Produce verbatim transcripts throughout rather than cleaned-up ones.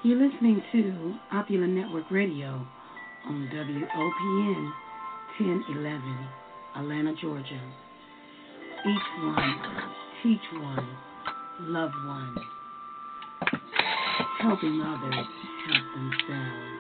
You're listening to Opulent Network Radio on W O P N ten eleven, Atlanta, Georgia. Each one, teach one, love one, helping others help themselves.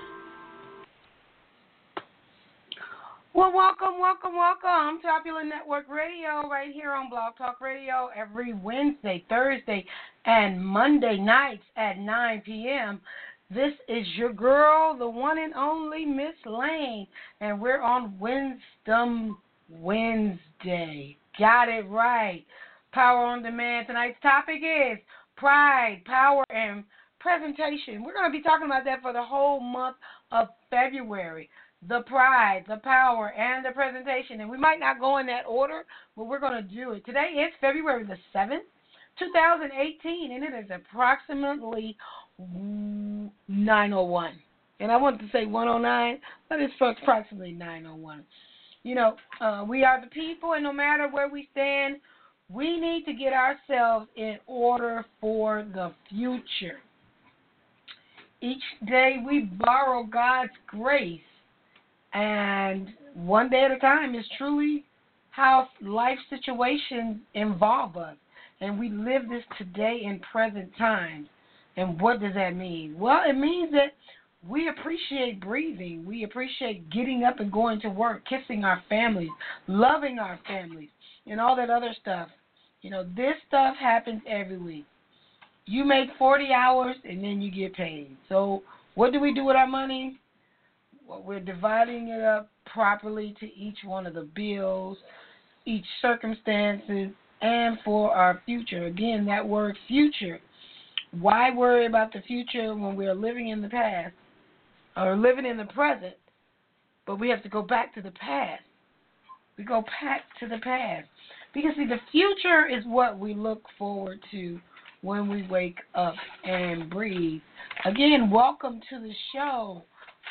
Well, welcome, welcome, welcome to Opulent Network Radio right here on Blog Talk Radio every Wednesday, Thursday, and Monday nights at nine p.m. This is your girl, the one and only Miss Lane, and we're on Wisdom Wednesday. Got it right. Power on Demand. Tonight's topic is pride, power, and presentation. We're going to be talking about that for the whole month of February. The pride, the power, and the presentation. And we might not go in that order, but we're going to do it. Today is February the seventh, two thousand eighteen, and it is approximately nine oh one. And I wanted to say one oh nine, but it's approximately nine oh one. You know, uh, we are the people, and no matter where we stand, we need to get ourselves in order for the future. Each day we borrow God's grace, and one day at a time is truly how life situations involve us. And we live this today in present times. And what does that mean? Well, it means that we appreciate breathing. We appreciate getting up and going to work, kissing our families, loving our families, and all that other stuff. You know, this stuff happens every week. You make forty hours and then you get paid. So what do we do with our money? Well, we're dividing it up properly to each one of the bills, each circumstances, and for our future. Again, that word future. Why worry about the future when we're living in the past or living in the present, but we have to go back to the past? We go back to the past. Because, see, the future is what we look forward to when we wake up and breathe. Again, welcome to the show.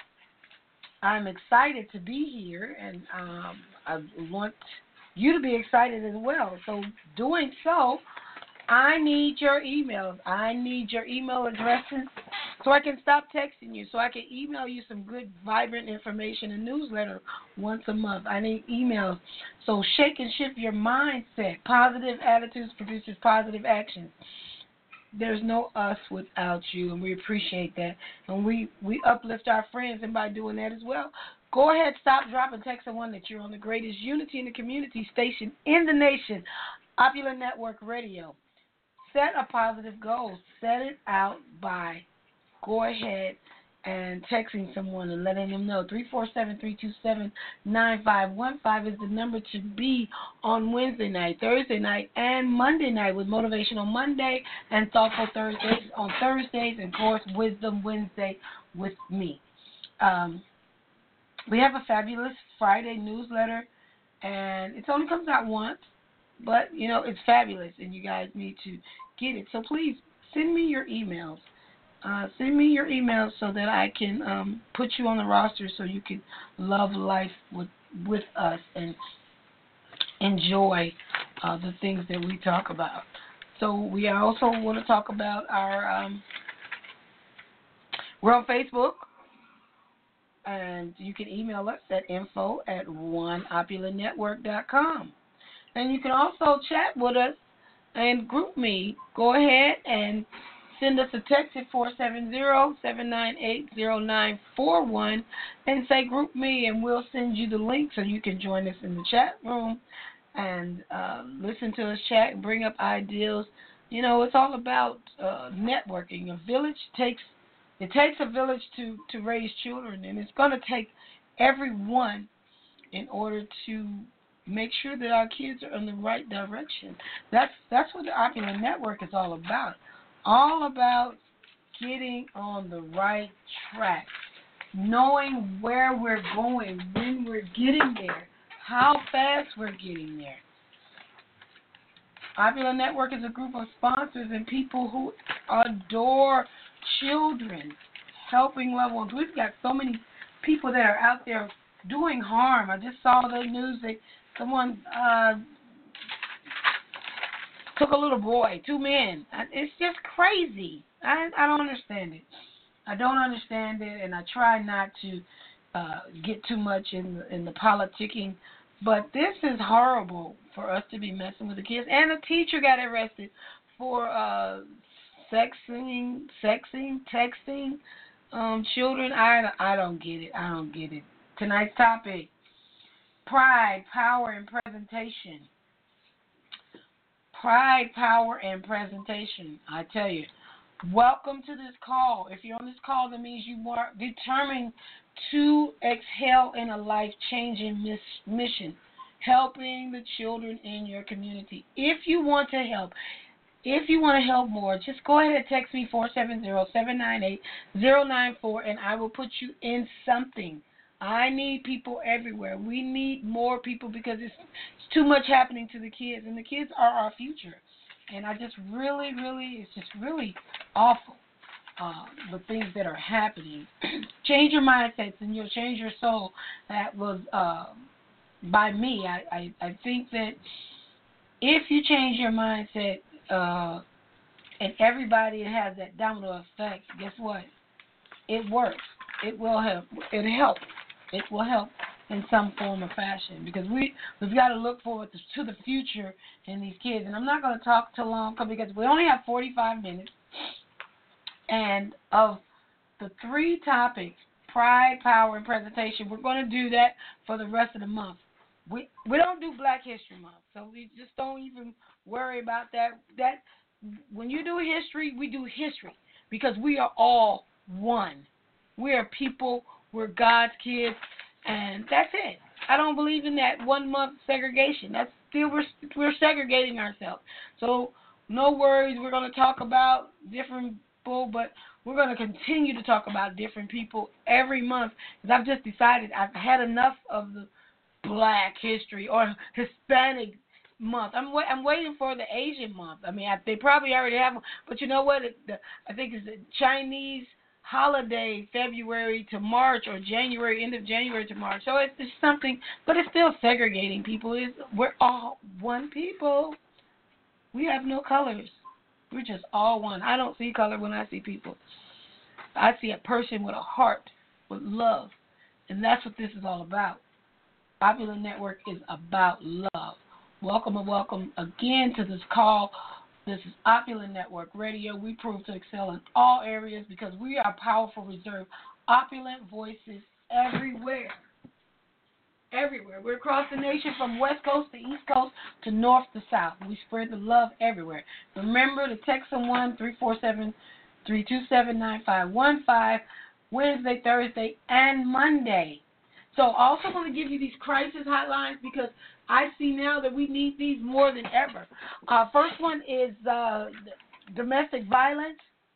I'm excited to be here, and um, I want you to be excited as well. So doing so, I need your emails. I need your email addresses so I can stop texting you, so I can email you some good, vibrant information and newsletter once a month. I need emails. So shake and shift your mindset. Positive attitudes produces positive actions. There's no us without you, and we appreciate that. And we, we uplift our friends, and by doing that as well, go ahead, stop, drop, and text someone that you're on the greatest unity in the community station in the nation, Opulent Network Radio. Set a positive goal. Set it out by go ahead and texting someone and letting them know. three four seven, three two seven, nine five one five is the number to be on Wednesday night, Thursday night, and Monday night with Motivation on Monday and Thoughtful Thursdays on Thursdays, and, of course, Wisdom Wednesday with me. Um, we have a fabulous Friday newsletter, and it only comes out once, but, you know, it's fabulous, and you guys need to get it. So please send me your emails. Uh, send me your emails so that I can um, put you on the roster so you can love life with with us and enjoy uh, the things that we talk about. So we also want to talk about our, um, we're on Facebook, and you can email us at info at one opulent network dot com. And you can also chat with us and group me. Go ahead and send us a text at four seven zero, seven nine eight, zero nine four one and say group me, and we'll send you the link so you can join us in the chat room and uh, listen to us chat and bring up ideas. You know, it's all about uh, networking. A village takes, it takes a village to, to raise children, and it's going to take everyone in order to make sure that our kids are in the right direction. That's that's what the Opulent Network is all about. All about getting on the right track, knowing where we're going, when we're getting there, how fast we're getting there. Opulent Network is a group of sponsors and people who adore children, helping loved ones. We've got so many people that are out there doing harm. I just saw the news that someone uh, took a little boy, two men. It's just crazy. I I don't understand it. I don't understand it, and I try not to uh, get too much in the, in the politicking. But this is horrible for us to be messing with the kids. And a teacher got arrested for uh, sexing, sexing, texting um, children. I, I don't get it. I don't get it. Tonight's topic: pride, power, and presentation. Pride, power, and presentation. I tell you. Welcome to this call. If you're on this call, that means you are determined to excel in a life-changing miss, mission, helping the children in your community. If you want to help, if you want to help more, just go ahead and text me four seven zero, seven nine eight, zero nine four, and I will put you in something. I need people everywhere. We need more people because it's, it's too much happening to the kids, and the kids are our future. And I just really, really, it's just really awful, uh, the things that are happening. Change your mindsets and you'll change your soul. That was uh, by me. I, I, I think that if you change your mindset uh, and everybody has that domino effect, guess what? It works. It will help. It help. It will help in some form or fashion, because we, we've got to look forward to, to the future in these kids. And I'm not going to talk too long because we only have forty-five minutes. And of the three topics, pride, power, and presentation, we're going to do that for the rest of the month. We we don't do Black History Month, so we just don't even worry about that. That when you do history, we do history because we are all one. We are people. We're God's kids. And that's it. I don't believe in that one month segregation. That's still we're we're segregating ourselves. So no worries. We're going to talk about different people, but we're going to continue to talk about different people every month. Because I've just decided I've had enough of the Black History or Hispanic month. I'm wait, I'm waiting for the Asian month. I mean, I, they probably already have one, but you know what? It, the, I think it's the Chinese holiday, February to March, or January, end of January to March. So it's, it's something, but it's still segregating people. It's, we're all one people. We have no colors. We're just all one. I don't see color when I see people. I see a person with a heart, with love, and that's what this is all about. Popular Network is about love. Welcome and welcome again to this call. This is Opulent Network Radio. We prove to excel in all areas because we are powerful, reserve, opulent voices everywhere. Everywhere. We're across the nation from West Coast to East Coast to North to South. We spread the love everywhere. Remember to text someone three four seven, three two seven, nine five one five Wednesday, Thursday, and Monday. So also want to give you these crisis hotlines because I see now that we need these more than ever. Uh, first one is uh, domestic violence.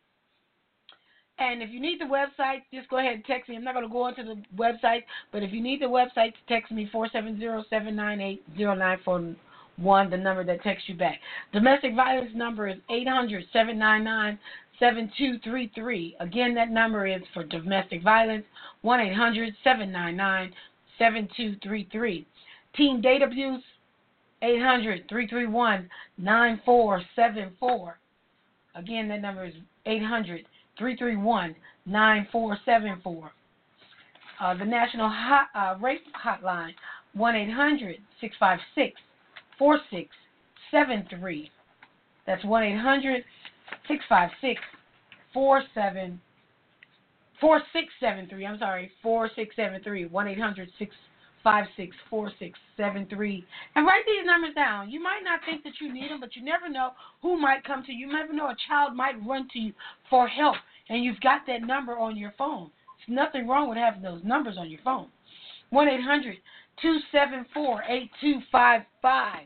And if you need the website, just go ahead and text me. I'm not going to go into the website, but if you need the website, text me four seven zero, seven nine eight, zero nine four one, the number that texts you back. Domestic violence number is eight hundred, seven nine nine, seven two three three. Again, that number is for domestic violence, one eight hundred, seven nine nine, seven two three three. Teen date abuse, eight hundred, three three one, nine four seven four. Again, that number is eight hundred, three three one, nine four seven four. Uh, the National hot, uh, Rape Hotline, one eight hundred, six five six, four six seven three. That's one eight hundred, six five six, four seven, four six seven three. I'm sorry, four six seven three, one eight hundred, six five six, four six seven three. And write these numbers down. You might not think that you need them, but you never know who might come to you. You never know a child might run to you for help, and you've got that number on your phone. There's nothing wrong with having those numbers on your phone. one eight hundred, two seven four, eight two five five.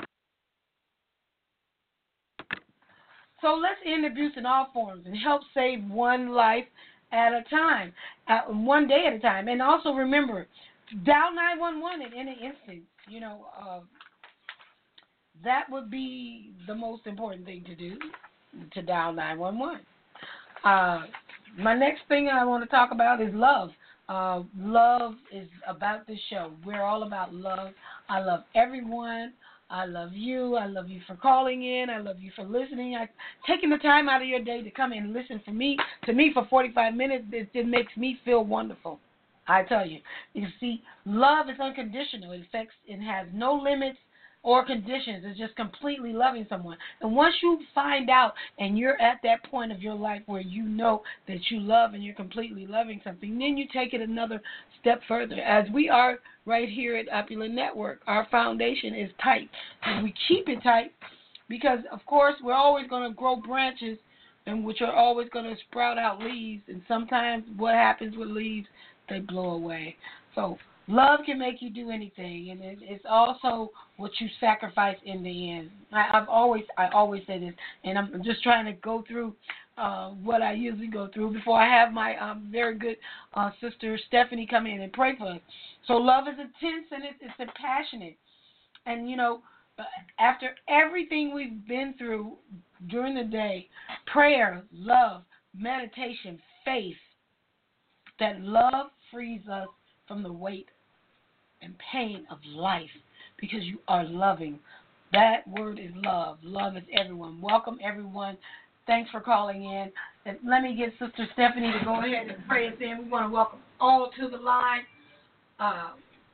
So let's end abuse in all forms and help save one life at a time, uh, one day at a time. And also remember, dial nine one one in any instance. You know, uh, that would be the most important thing to do, to dial nine one one. Uh, my next thing I want to talk about is love. Uh, love is about this show. We're all about love. I love everyone. I love you. I love you for calling in. I love you for listening. I taking the time out of your day to come in and listen for me. To me, for forty-five minutes, it, it makes me feel wonderful. I tell you. You see, love is unconditional. It affects and has no limits or conditions. It's just completely loving someone. And once you find out and you're at that point of your life where you know that you love and you're completely loving something, then you take it another step further. As we are right here at Opulent Network, our foundation is tight. And we keep it tight because, of course, we're always going to grow branches and which are always going to sprout out leaves. And sometimes what happens with leaves, they blow away. So love can make you do anything, and it, it's also what you sacrifice in the end. I, I've always, I always say this, and I'm just trying to go through uh, what I usually go through before I have my um, very good uh, sister Stephanie come in and pray for us. So love is intense and it, it's passionate, and you know, after everything we've been through during the day, prayer, love, meditation, faith, that love frees us from the weight and pain of life because you are loving. That word is love. Love is everyone. Welcome, everyone. Thanks for calling in. And let me get Sister Stephanie to go ahead and pray us in. We want to welcome all to the line. Uh,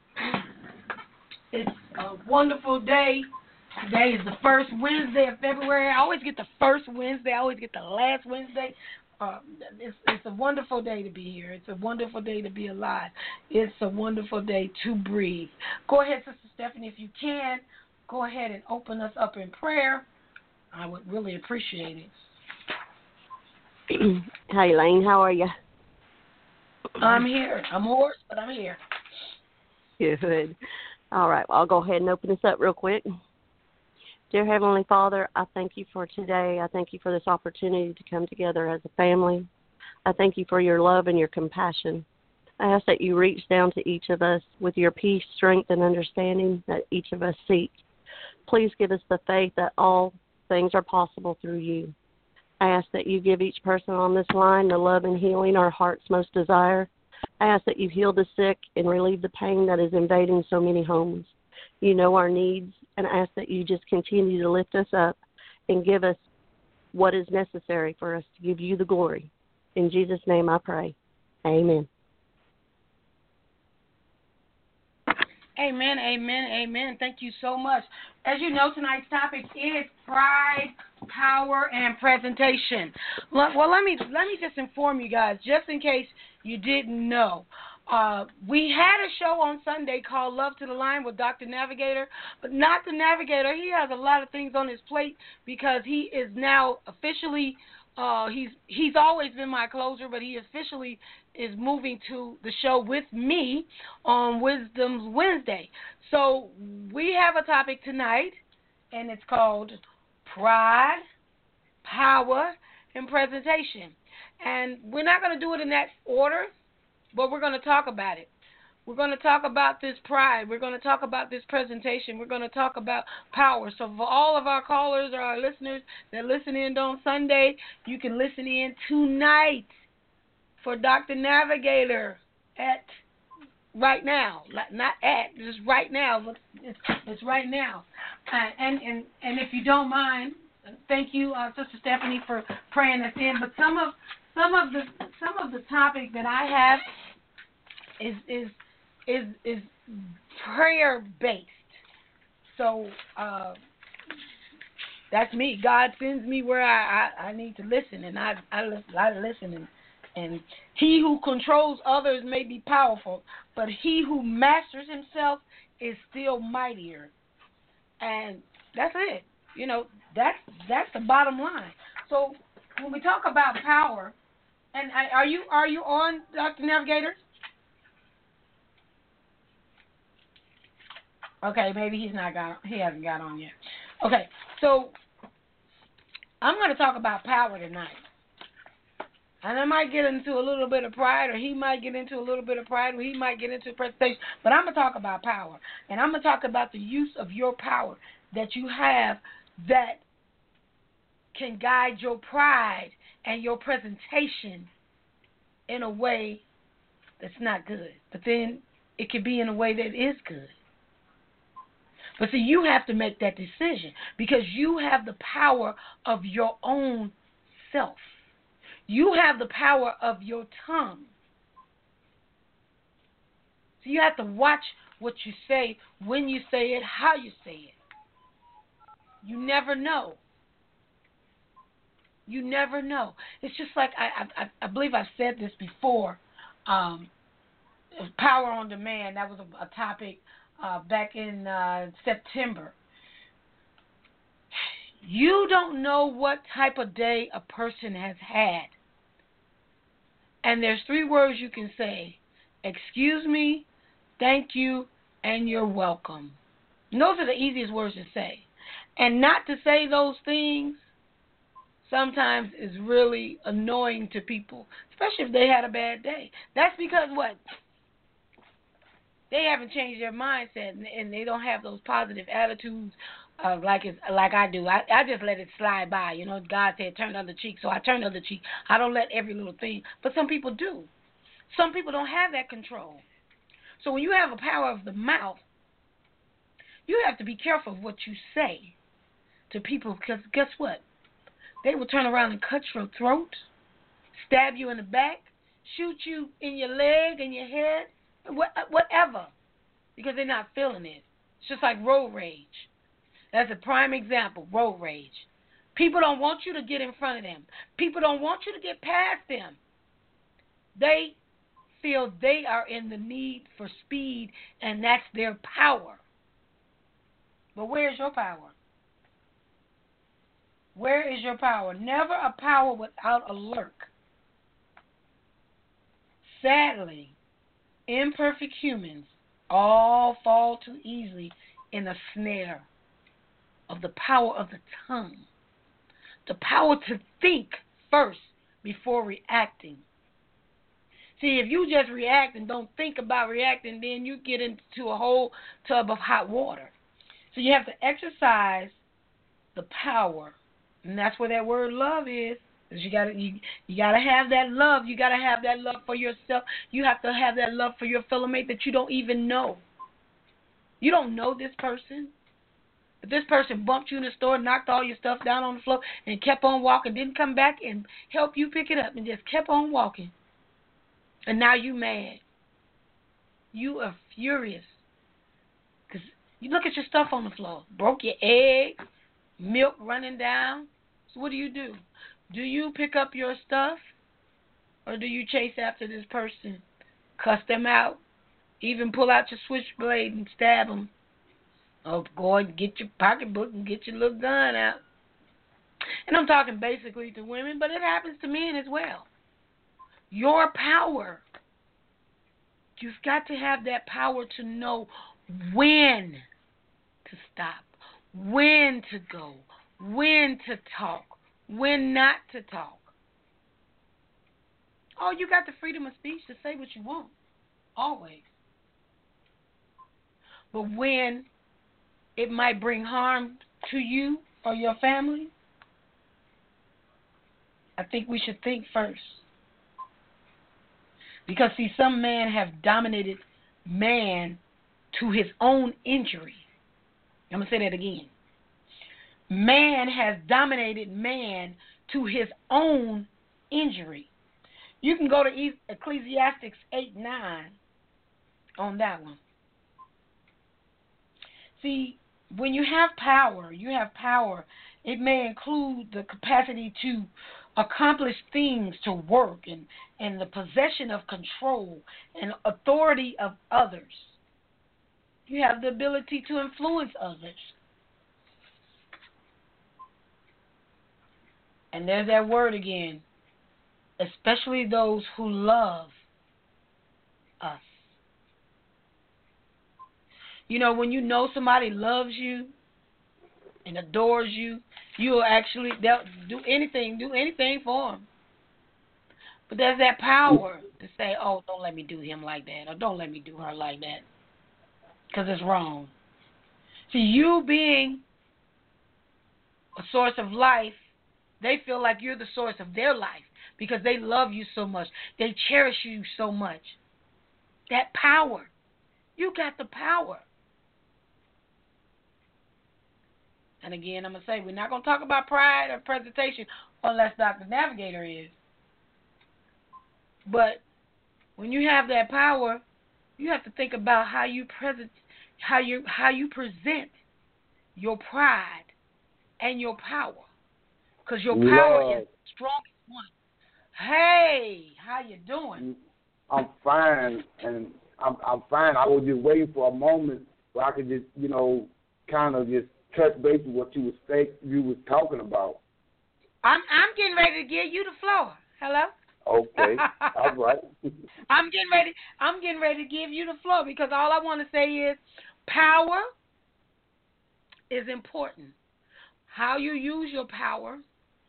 it's a wonderful day. Today is the first Wednesday of February. I always get the first Wednesday. I always get the last Wednesday. Uh, it's, it's a wonderful day to be here. It's a wonderful day to be alive. It's a wonderful day to breathe. Go ahead, Sister Stephanie, if you can, go ahead and open us up in prayer. I would really appreciate it. Hi, Elaine. How are you? I'm here. I'm hoarse, but I'm here. Good. All right. Well, I'll go ahead and open this up real quick. Dear Heavenly Father, I thank you for today. I thank you for this opportunity to come together as a family. I thank you for your love and your compassion. I ask that you reach down to each of us with your peace, strength, and understanding that each of us seek. Please give us the faith that all things are possible through you. I ask that you give each person on this line the love and healing our hearts most desire. I ask that you heal the sick and relieve the pain that is invading so many homes. You know our needs, and I ask that you just continue to lift us up and give us what is necessary for us to give you the glory. In Jesus' name I pray. Amen. Amen, amen, amen. Thank you so much. As you know, tonight's topic is pride, power, and presentation. Well, well, let me let me just inform you guys, just in case you didn't know. Uh, we had a show on Sunday called Love to the Line with Doctor Navigator, but not the Navigator. He has a lot of things on his plate because he is now officially, uh, he's he's always been my closer, but he officially is moving to the show with me on Wisdom's Wednesday. So we have a topic tonight, and it's called Pride, Power, and Presentation. And we're not going to do it in that order, but we're going to talk about it. We're going to talk about this pride. We're going to talk about this presentation. We're going to talk about power. So for all of our callers or our listeners that listen in on Sunday, you can listen in tonight for Doctor Navigator at right now. Not at, just right now. It's, it's right now. Uh, and, and, and if you don't mind, thank you, uh, Sister Stephanie, for praying us in. But some of some of the some of the topic that I have is is is is prayer based. So uh, that's me. God sends me where I, I, I need to listen, and I I, I listen. And, and he who controls others may be powerful, but he who masters himself is still mightier. And that's it. You know, that's that's the bottom line. So when we talk about power, and I, are you are you on, Doctor Navigator? Okay, maybe he's not got he hasn't got on yet. Okay, so I'm going to talk about power tonight. And I might get into a little bit of pride, or he might get into a little bit of pride, or he might get into presentation. But I'm going to talk about power. And I'm going to talk about the use of your power that you have that can guide your pride and your presentation in a way that's not good. But then it can be in a way that is good. But see, you have to make that decision because you have the power of your own self. You have the power of your tongue. So you have to watch what you say, when you say it, how you say it. You never know. You never know. It's just like I, I, I believe I've said this before. Um, power on demand. That was a, a topic uh, back in uh, September. You don't know what type of day a person has had, and there's three words you can say: excuse me, thank you, and you're welcome. And those are the easiest words to say. And not to say those things sometimes is really annoying to people, especially if they had a bad day. That's because what? They haven't changed their mindset, and they don't have those positive attitudes uh, like it's, like I do. I, I just let it slide by. You know, God said turn the other cheek, so I turn the other cheek. I don't let every little thing. But some people do. Some people don't have that control. So when you have a power of the mouth, you have to be careful of what you say to people, because guess what? They will turn around and cut your throat, stab you in the back, shoot you in your leg, in your head, whatever, because they're not feeling it. It's just like road rage. That's a prime example, road rage. People don't want you to get in front of them. People don't want you to get past them. They feel they are in the need for speed, and that's their power. But where's your power? Where is your power? Never a power without a lurk. Sadly, imperfect humans all fall too easily in the snare of the power of the tongue. The power to think first before reacting. See, if you just react and don't think about reacting, then you get into a whole tub of hot water. So you have to exercise the power, and that's where that word love is. You gotta, you, you gotta have that love. You gotta have that love for yourself. You have to have that love for your fellow mate that you don't even know. You don't know this person. If this person bumped you in the store, knocked all your stuff down on the floor, and kept on walking, didn't come back and help you pick it up, and just kept on walking, and now you mad. You are furious. Because you look at your stuff on the floor. Broke your egg, milk running down. So what do you do? Do you pick up your stuff, or do you chase after this person, cuss them out, even pull out your switchblade and stab them? Or go and get your pocketbook and get your little gun out. And I'm talking basically to women, but it happens to men as well. Your power. You've got to have that power to know when to stop, when to go, when to talk, when not to talk. Oh, you got the freedom of speech to say what you want, always. But when it might bring harm to you or your family, I think we should think first. Because, see, some men have dominated man to his own injury. I'm going to say that again. Man has dominated man to his own injury. You can go to Ecclesiastes eight nine on that one. See, when you have power, you have power. It may include the capacity to accomplish things, to work, and, and the possession of control and authority of others. You have the ability to influence others. And there's that word again, especially those who love us. You know, when you know somebody loves you and adores you, you'll actually they'll do anything, do anything for them. But there's that power to say, oh, don't let me do him like that, or don't let me do her like that, because it's wrong. See, you being a source of life, they feel like you're the source of their life because they love you so much. They cherish you so much. That power. You got the power. And again, I'm going to say, we're not going to talk about pride or presentation unless Doctor Navigator is. But when you have that power, you have to think about how you present, how you how you present your pride and your power, because your power Lord. is the strongest one. Hey, how you doing? I'm fine, and I'm I'm fine. I was just waiting for a moment where I could just, you know, kind of just touch base with what you was say, you was talking about. I'm I'm getting ready to give you the floor. Hello. Okay. All right. I'm getting ready. I'm getting ready to give you the floor, because all I want to say is power is important. How you use your power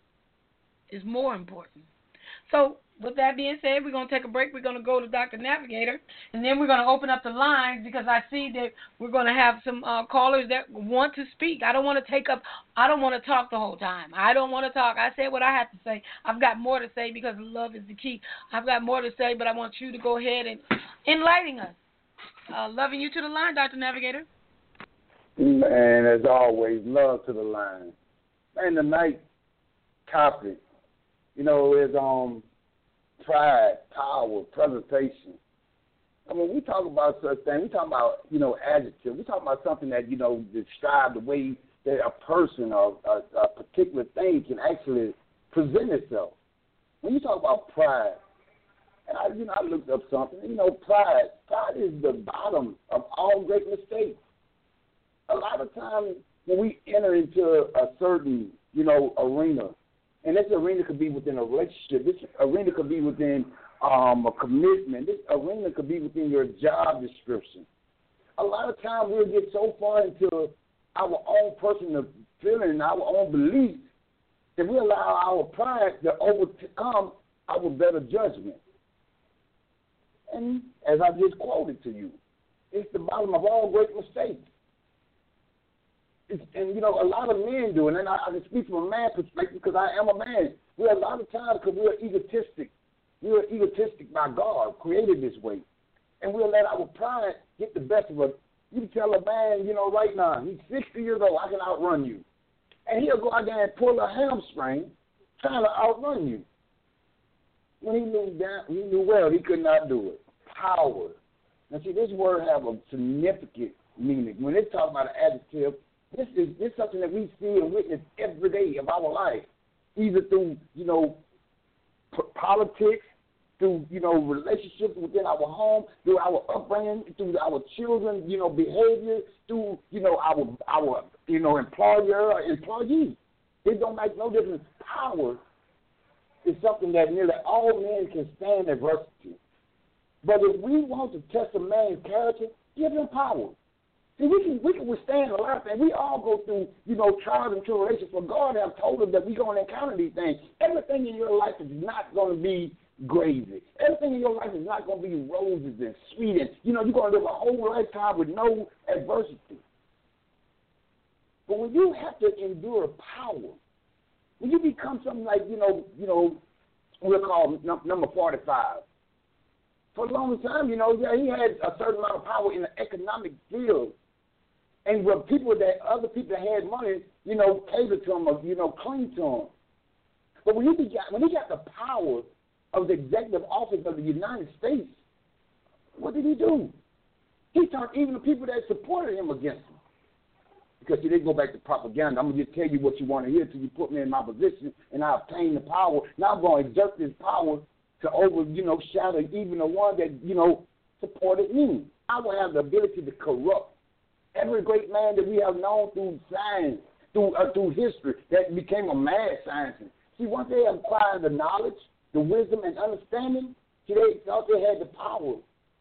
is more important. So, with that being said, we're going to take a break. We're going to go to Doctor Navigator, and then we're going to open up the lines, because I see that we're going to have some uh, callers that want to speak. I don't want to take up, I don't want to talk the whole time. I don't want to talk. I said what I have to say. I've got more to say, because love is the key. I've got more to say, but I want you to go ahead and enlighten us. Uh, loving you to the line, Doctor Navigator. Man, as always, love to the line. And the night topic, you know, is um pride, power, presentation. I mean, we talk about such things. We talk about, you know, adjective. We talk about something that, you know, describe the way that a person or a, a particular thing can actually present itself. When you talk about pride, and I, you know, I looked up something. You know, pride, pride is the bottom of all great mistakes. A lot of times when we enter into a certain, you know, arena, and this arena could be within a relationship, this arena could be within um, a commitment, this arena could be within your job description. A lot of times we'll get so far into our own personal feeling and our own beliefs that we allow our pride to overcome our better judgment. And as I just quoted to you, it's the bottom of all great mistakes. It's, and, you know, a lot of men do it, and I, I can speak from a man's perspective because I am a man. We're a lot of times because we're egotistic. We're egotistic by God, created this way. And we'll let our pride get the best of us. You can tell a man, you know, right now, he's sixty years old, I can outrun you. And he'll go out there and pull a hamstring trying to outrun you. When he knew down, he knew well he could not do it. Power. Now, see, this word have a significant meaning. When it's talking about an adjective, This is this is something that we see and witness every day of our life, either through, you know, p- politics, through, you know, relationships within our home, through our upbringing, through our children, you know, behavior, through, you know, our, our you know, employer or employee. It don't make no difference. Power is something that nearly all men can stand adversity. But if we want to test a man's character, give him power. See, we can we can withstand a lot of things. We all go through, you know, trials and tribulations. For God has told us that we're going to encounter these things. Everything in your life is not going to be gravy. Everything in your life is not going to be roses and sweet. And, you know, you're going to live a whole lifetime with no adversity. But when you have to endure power, when you become something like, you know, you know, we'll call number forty-five. For a long time, you know, yeah, he had a certain amount of power in the economic field. And when people that, other people that had money, you know, catered to him or, you know, cling to him. But when he got, when he got the power of the executive office of the United States, what did he do? He turned even the people that supported him against him. Because see, they go back to propaganda. I'm going to just tell you what you want to hear until you put me in my position and I obtain the power. Now I'm going to exert this power to over, you know, shadow even the one that, you know, supported me. I will have the ability to corrupt every great man that we have known through science, through uh, through history, that became a mad scientist. See, once they acquired the knowledge, the wisdom, and understanding, see, they thought they had the power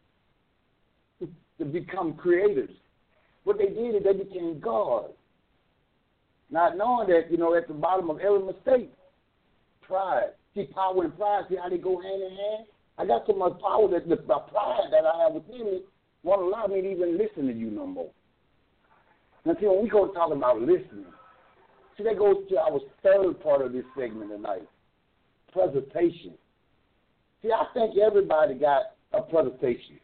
to become creators. What they did is they became God, not knowing that, you know, at the bottom of every mistake, pride. See, power and pride, see how they go hand in hand? I got so much power that the, the pride that I have within me won't allow me to even listen to you no more. Now, see, when we go talk about listening, see, that goes to our third part of this segment tonight, presentation. See, I think everybody got a presentation.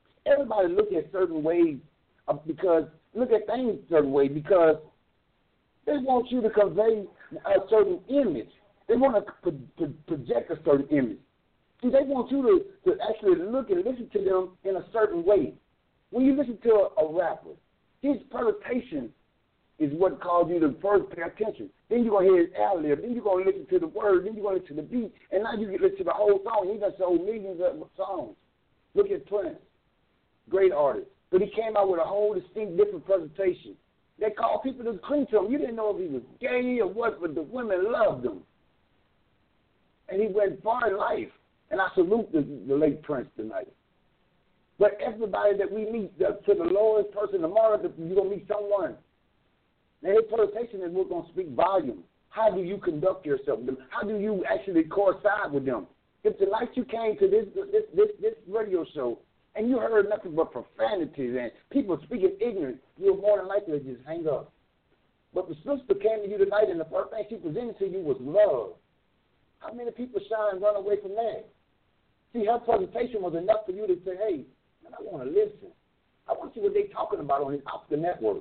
Everybody look at certain ways of, because, look at things a certain way because They want you to convey a certain image. They want to pro- pro- project a certain image. See, they want you to, to actually look and listen to them in a certain way. When you listen to a, a rapper, his presentation is what calls you to first pay attention. Then you're going to hear his ad-lib. Then you're going to listen to the word. Then you're going to listen to the beat. And now you get listen to the whole song. He done sold millions of songs. Look at Prince. Great artist. But he came out with a whole distinct different presentation. They called people to cling to him. You didn't know if he was gay or what, but the women loved him. And he went far in life. And I salute the, the late Prince tonight. But everybody that we meet, the, to the lowest person tomorrow, you're going to meet someone. Now, his presentation is what's going to speak volume. How do you conduct yourself with them? How do you actually coincide with them? If tonight you came to this this this, this radio show and you heard nothing but profanities and people speaking ignorant, you're more than likely to just hang up. But the sister came to you tonight and the first thing she presented to you was love. How many people shy and run away from that? See, her presentation was enough for you to say, hey, man, I want to listen. I want to see what they're talking about on off the network.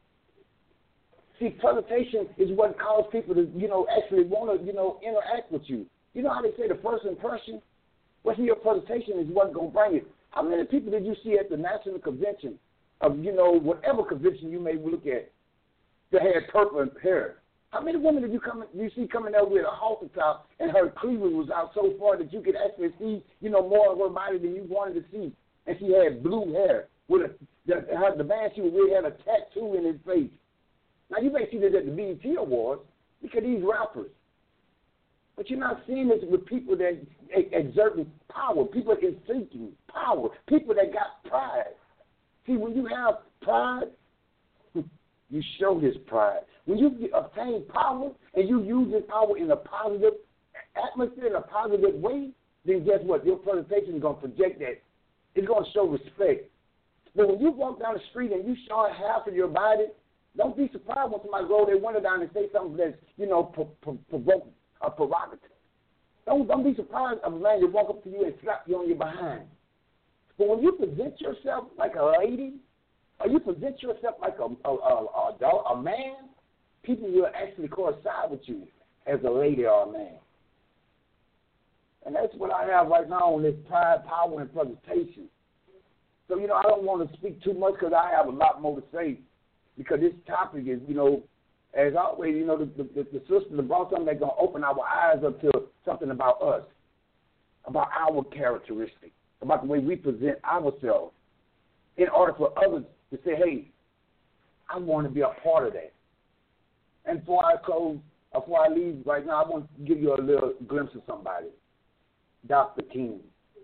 See, presentation is what causes people to, you know, actually want to, you know, interact with you. You know how they say the first impression? Well, see, your presentation is what's going to bring it. How many people did you see at the national convention of, you know, whatever convention you may look at that had purple hair? How many women did you come, you see coming out with a halter top and her cleavage was out so far that you could actually see, you know, more of her body than you wanted to see? And she had blue hair with a, the, her, the man she was with had a tattoo in his face. Now, you may see this at the B E T Awards because these rappers. But you're not seeing this with people that exerting power, people seeking power, people that got pride. See, when you have pride, you show this pride. When you obtain power and you use this power in a positive atmosphere, in a positive way, then guess what? Your presentation is going to project that. It's going to show respect. But when you walk down the street and you show half of your body, don't be surprised when somebody go their window down and say something that's, you know, pro- pro- provoking, a provocative. Don't, don't be surprised if a man will walk up to you and slap you on your behind. But when you present yourself like a lady, or you present yourself like a, a, a, a, dog, a man, people will actually coincide with you as a lady or a man. And that's what I have right now on this pride, power, and presentation. So, you know, I don't want to speak too much because I have a lot more to say. Because this topic is, you know, as always, you know, the, the, the sister brought something that's going to open our eyes up to something about us, about our characteristics, about the way we present ourselves in order for others to say, hey, I want to be a part of that. And before I close, before I leave right now, I want to give you a little glimpse of somebody, Doctor King.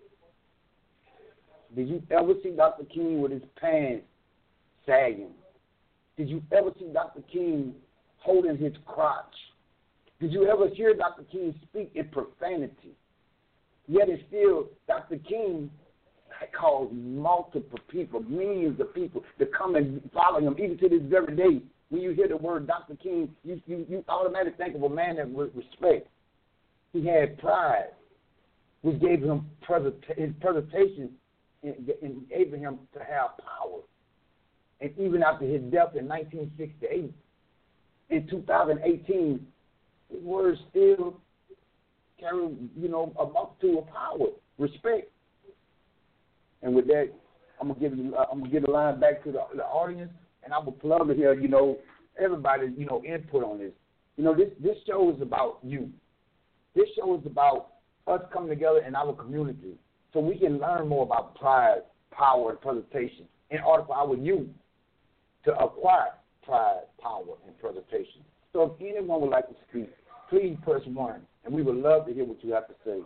Did you ever see Doctor King with his pants sagging? Did you ever see Doctor King holding his crotch? Did you ever hear Doctor King speak in profanity? Yet and still, Doctor King caused multiple people, millions of people to come and follow him, even to this very day. When you hear the word Doctor King, you, you, you automatically think of a man that with respect. He had pride, which gave him present, his presentation and enabled him to have power. And even after his death in nineteen sixty-eight, in two thousand eighteen, his words still carry, you know, a multitude of power, respect. And with that, I'm gonna give you, I'm gonna give the line back to the, the audience, and I'm gonna plug it here. You know, everybody, you know, input on this. You know, this this show is about you. This show is about us coming together in our community, so we can learn more about pride, power, and presentation in order for our youth to acquire pride, power, and presentation. So if anyone would like to speak, please press one, and we would love to hear what you have to say.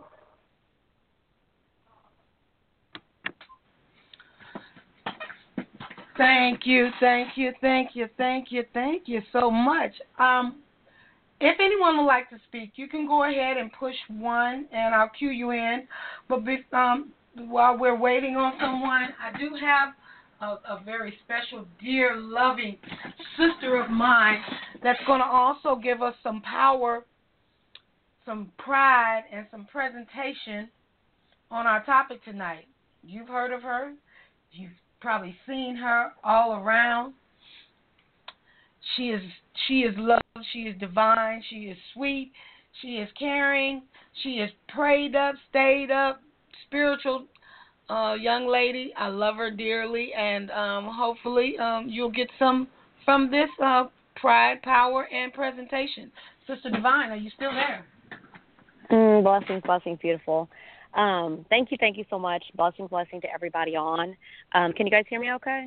Thank you, thank you, thank you, thank you, thank you so much. Um, if anyone would like to speak, you can go ahead and push one, and I'll cue you in. But be, um, while we're waiting on someone, I do have A, a very special, dear, loving sister of mine that's going to also give us some power, some pride, and some presentation on our topic tonight. You've heard of her. You've probably seen her all around. She is she is loved. She is divine. She is sweet. She is caring. She is prayed up, stayed up, spiritual uh, young lady. I love her dearly, and um, hopefully um, you'll get some from this uh, pride, power, and presentation. Sister Divine, are you still there? Mm, blessings, blessings, beautiful. Um, thank you, thank you so much. Blessings, blessing to everybody on. Um, can you guys hear me okay?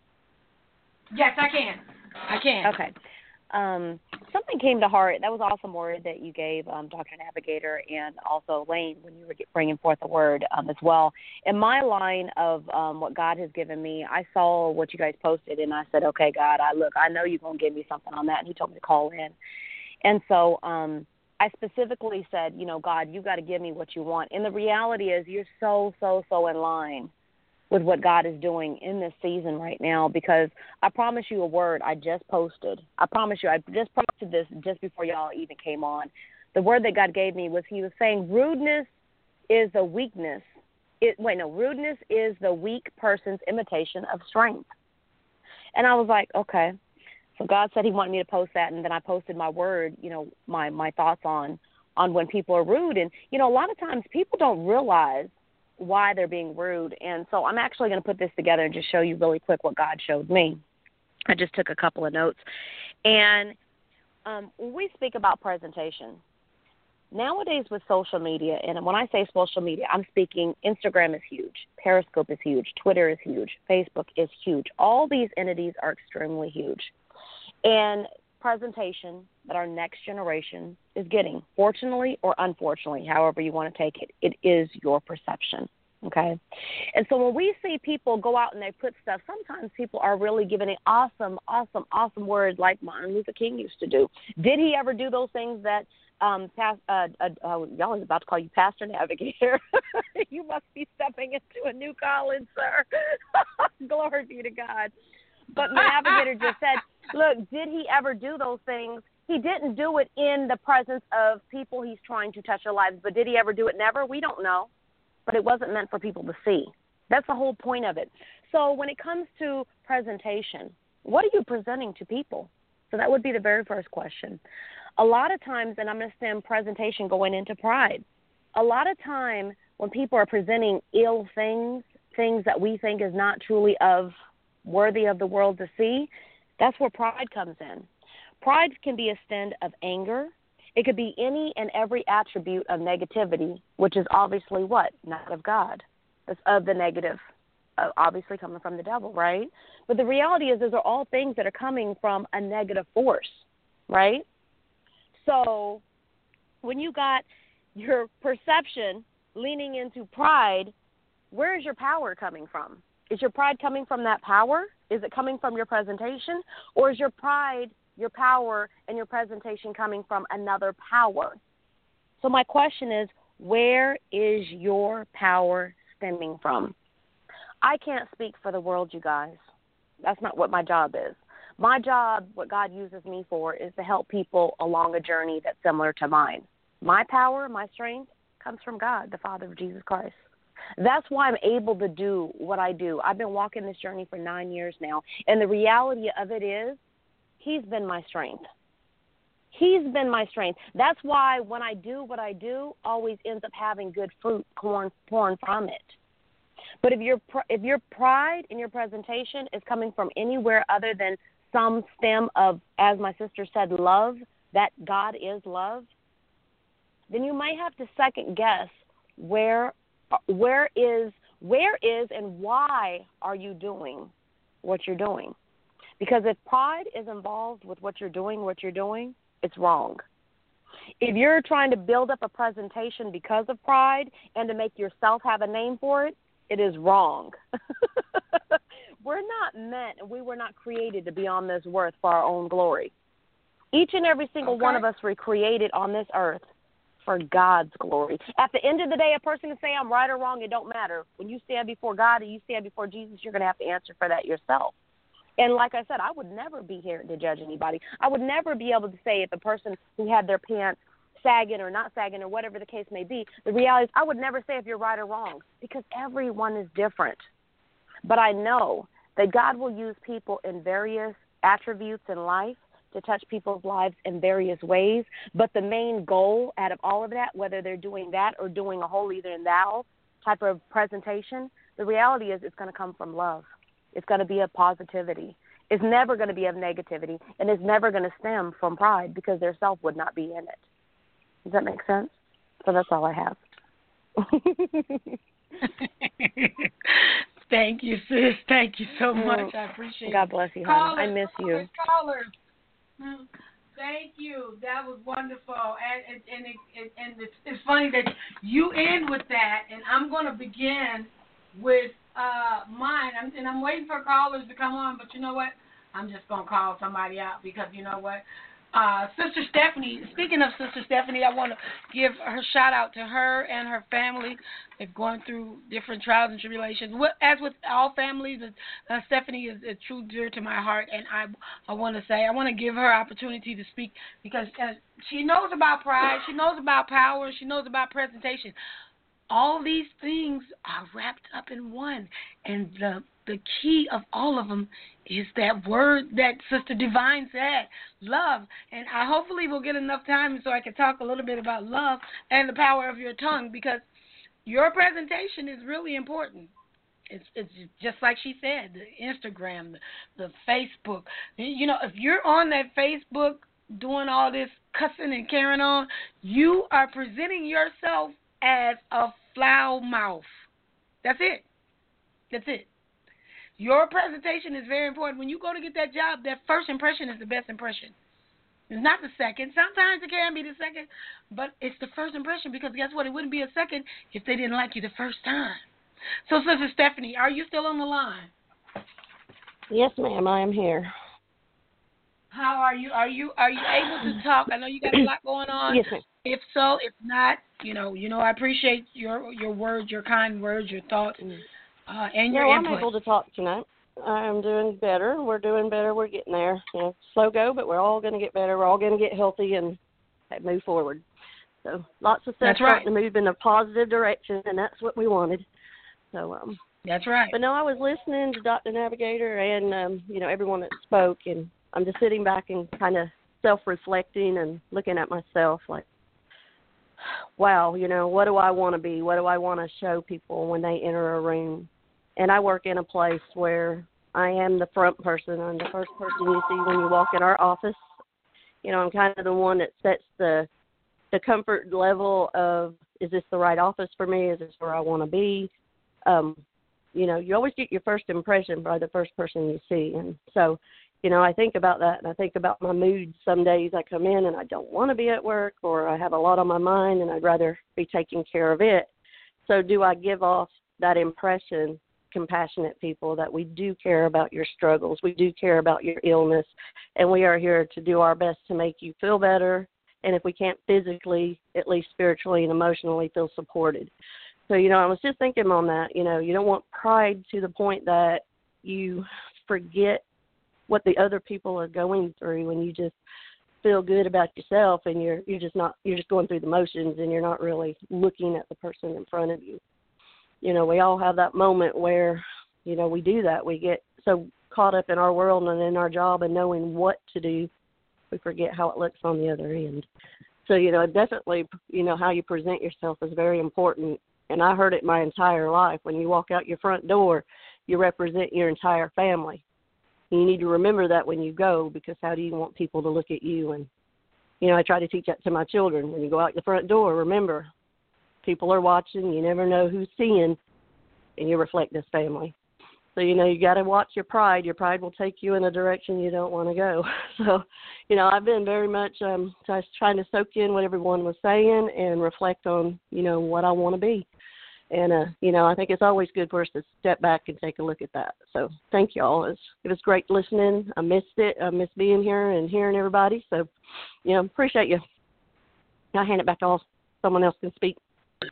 Yes, I can. I can. Okay. Um, something came to heart. That was an awesome word that you gave, um, Doctor Navigator, and also Lane when you were bringing forth the word um, as well. In my line of um, what God has given me, I saw what you guys posted, and I said, okay, God, I look, I know you're going to give me something on that, and he told me to call in. And so um, I specifically said, you know, God, you got to give me what you want. And the reality is you're so, so, so in line with what God is doing in this season right now, because I promise you a word I just posted. I promise you, I just posted this just before y'all even came on. The word that God gave me was he was saying rudeness is a weakness. It, wait, no, rudeness is the weak person's imitation of strength. And I was like, okay. So God said he wanted me to post that, and then I posted my word, you know, my, my thoughts on, on when people are rude. And, you know, a lot of times people don't realize why they're being rude. And so I'm actually going to put this together and just show you really quick what God showed me. I just took a couple of notes. And um, when we speak about presentation, nowadays with social media, and when I say social media, I'm speaking Instagram is huge, Periscope is huge, Twitter is huge, Facebook is huge. All these entities are extremely huge. And presentation that our next generation is getting, fortunately or unfortunately, however you want to take it, it is your perception, okay? And so when we see people go out and they put stuff, sometimes people are really giving an awesome, awesome, awesome word like Martin Luther King used to do. Did he ever do those things that, um, past, uh, uh, uh, y'all is about to call you Pastor Navigator. You must be stepping into a new college, sir. Glory be to God. But the Navigator just said, look, did he ever do those things? He didn't do it in the presence of people he's trying to touch their lives. But did he ever do it? Never. We don't know. But it wasn't meant for people to see. That's the whole point of it. So when it comes to presentation, what are you presenting to people? So that would be the very first question. A lot of times, and I'm going to stem presentation going into pride, a lot of time when people are presenting ill things, things that we think is not truly of worthy of the world to see, that's where pride comes in. Pride can be a stand of anger. It could be any and every attribute of negativity, which is obviously what? Not of God. It's of the negative, uh, obviously coming from the devil, right? But the reality is those are all things that are coming from a negative force, right? So when you got your perception leaning into pride, where is your power coming from? Is your pride coming from that power? Is it coming from your presentation? Or is your pride, your power, and your presentation coming from another power? So my question is, where is your power stemming from? I can't speak for the world, you guys. That's not what my job is. My job, what God uses me for, is to help people along a journey that's similar to mine. My power, my strength, comes from God, the Father of Jesus Christ. That's why I'm able to do what I do. I've been walking this journey for nine years now, and the reality of it is he's been my strength. He's been my strength. That's why when I do what I do, always ends up having good fruit pouring, pouring from it. But if your if your pride in your presentation is coming from anywhere other than some stem of, as my sister said, love, that God is love, then you might have to second guess where where is where is and why are you doing what you're doing? Because if pride is involved with what you're doing, what you're doing, it's wrong. If you're trying to build up a presentation because of pride and to make yourself have a name for it, it is wrong. We're not meant, and we were not created to be on this earth for our own glory. Each and every single okay. one of us were created on this earth for God's glory. At the end of the day, a person can say I'm right or wrong. It don't matter. When you stand before God and you stand before Jesus, you're going to have to answer for that yourself. And like I said, I would never be here to judge anybody. I would never be able to say if a person who had their pants sagging or not sagging or whatever the case may be, the reality is I would never say if you're right or wrong because everyone is different. But I know that God will use people in various attributes in life to touch people's lives in various ways. But the main goal out of all of that, whether they're doing that or doing a holier than thou type of presentation, the reality is it's going to come from love. It's going to be a positivity. It's never going to be of negativity, and it's never going to stem from pride because their self would not be in it. Does that make sense? So that's all I have. Thank you, sis. Thank you so much. I appreciate it. God bless you, honey. I miss you. Callers. Thank you. That was wonderful. And and, and, it, it, and it's, it's funny that you end with that, and I'm going to begin with uh, mine. I'm, and I'm waiting for callers to come on, but you know what? I'm just going to call somebody out because you know what? Uh, Sister Stephanie, speaking of Sister Stephanie, I want to give her shout out to her and her family. They're going through different trials and tribulations. As with all families, uh, Stephanie is a true dear to my heart, and I I want to say, I want to give her opportunity to speak because uh, she knows about pride, she knows about power, she knows about presentation. All these things are wrapped up in one, and the the key of all of them is that word that Sister Divine said, love. And I hopefully will get enough time so I can talk a little bit about love and the power of your tongue, because your presentation is really important. It's it's just like she said, the Instagram, the, the Facebook. You know, if you're on that Facebook doing all this cussing and carrying on, you are presenting yourself as a foul mouth. That's it. That's it. Your presentation is very important. When you go to get that job, that first impression is the best impression. It's not the second. Sometimes it can be the second, but it's the first impression, because guess what? It wouldn't be a second if they didn't like you the first time. So, Sister Stephanie, are you still on the line? Yes, ma'am, I am here. How are you? Are you are you able to talk? I know you got a lot going on. Yes, ma'am. If so, if not, you know, you know, I appreciate your your words, your kind words, your thoughts. Mm. Uh, and your no, input. I'm able to talk tonight. I'm doing better. We're doing better. We're getting there. You know, slow go, but we're all going to get better. We're all going to get healthy and move forward. So lots of stuff that's right. starting to move in a positive direction, and that's what we wanted. So um, that's right. But no, I was listening to Doctor Navigator and um, you know, everyone that spoke, and I'm just sitting back and kind of self-reflecting and looking at myself like, wow, you know, what do I want to be? What do I want to show people when they enter a room? And I work in a place where I am the front person. I'm the first person you see when you walk in our office. You know, I'm kind of the one that sets the the comfort level of, is this the right office for me? Is this where I want to be? Um, you know, you always get your first impression by the first person you see. And so, you know, I think about that, and I think about my mood. Some days I come in and I don't want to be at work, or I have a lot on my mind and I'd rather be taking care of it. So do I give off that impression, compassionate people, that we do care about your struggles, we do care about your illness, and we are here to do our best to make you feel better, and if we can't physically, at least spiritually and emotionally feel supported. So, you know, I was just thinking on that, you know, you don't want pride to the point that you forget what the other people are going through, and you just feel good about yourself, and you're you're just not you're just going through the motions, and you're not really looking at the person in front of you. You know, we all have that moment where, you know, we do that. We get so caught up in our world and in our job and knowing what to do, we forget how it looks on the other end. So, you know, definitely, you know, how you present yourself is very important. And I heard it my entire life. When you walk out your front door, you represent your entire family. And you need to remember that when you go, because how do you want people to look at you? And, you know, I try to teach that to my children. When you go out the front door, remember, people are watching. You never know who's seeing, and you reflect this family. So, you know, you got to watch your pride. Your pride will take you in a direction you don't want to go. So, you know, I've been very much um, just trying to soak in what everyone was saying and reflect on, you know, what I want to be. And, uh, you know, I think it's always good for us to step back and take a look at that. So thank you all. It was, it was great listening. I missed it. I missed being here and hearing everybody. So, you know, appreciate you. I'll hand it back to all. Someone else can speak.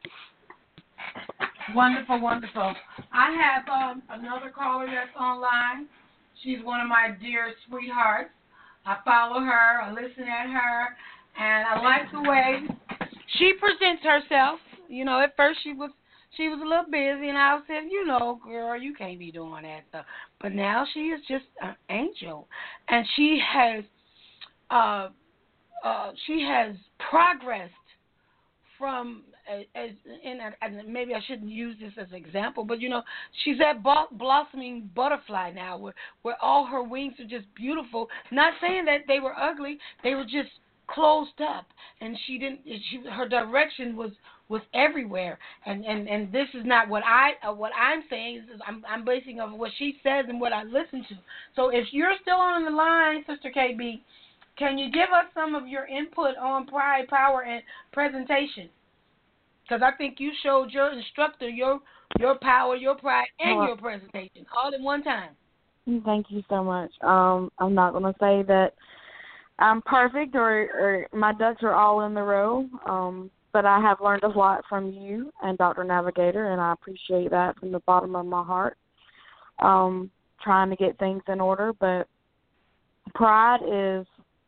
Wonderful, wonderful. I have um, another caller that's online. She's one of my dear sweethearts. I follow her, I listen at her, and I like the way she presents herself. You know, at first she was she was a little busy, and I said, you know, girl, you can't be doing that stuff. But now she is just an angel, and she has, uh, uh, she has progressed from as and, and maybe I shouldn't use this as an example, but you know, she's that blossoming butterfly now, where where all her wings are just beautiful. Not saying that they were ugly; they were just closed up, and she didn't. She her direction was was everywhere, and and and this is not what I uh, what I'm saying. Is I'm I'm basing off of what she says and what I listen to. So if you're still on the line, Sister K B, can you give us some of your input on pride, power, and presentation? Because I think you showed your instructor your your power, your pride, and well, your presentation all at one time. Thank you so much. Um, I'm not going to say that I'm perfect or, or my ducks are all in the row, um, but I have learned a lot from you and Doctor Navigator, and I appreciate that from the bottom of my heart. Um, trying to get things in order, but pride is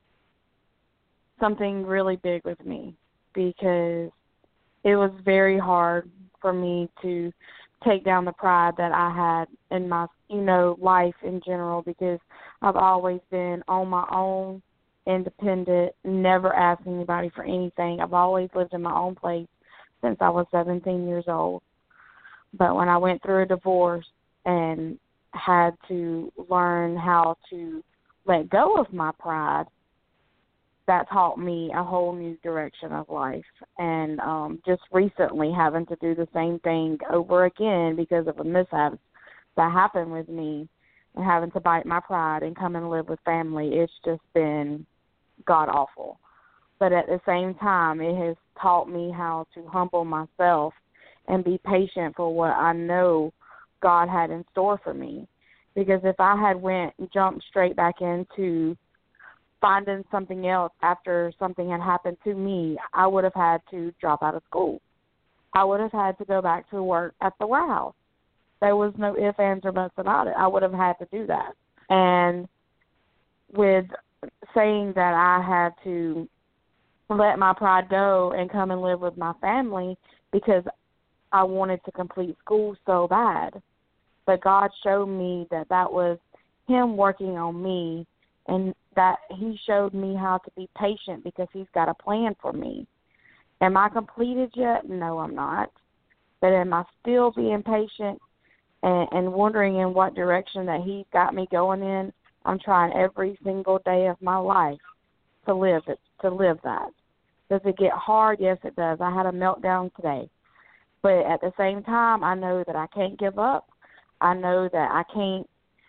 something really big with me because it was very hard for me to take down the pride that I had in my, you know, life in general, because I've always been on my own, independent, never asked anybody for anything. I've always lived in my own place since I was seventeen years old. But when I went through a divorce and had to learn how to let go of my pride, that taught me a whole new direction of life. And um, just recently having to do the same thing over again because of a mishap that happened with me and having to bite my pride and come and live with family, it's just been god-awful. But at the same time, it has taught me how to humble myself and be patient for what I know God had in store for me. Because if I had went and jumped straight back into finding something else after something had happened to me, I would have had to drop out of school. I would have had to go back to work at the warehouse. There was no ifs, ands, or buts about it. I would have had to do that. And with saying that I had to let my pride go and come and live with my family because I wanted to complete school so bad. But God showed me that that was Him working on me, and that He showed me how to be patient because He's got a plan for me. Am I completed yet? No, I'm not. But am I still being patient and, and wondering in what direction that He's got me going in? I'm trying every single day of my life to live it, to live that. Does it get hard? Yes, it does. I had a meltdown today. But at the same time, I know that I can't give up. I know that I can't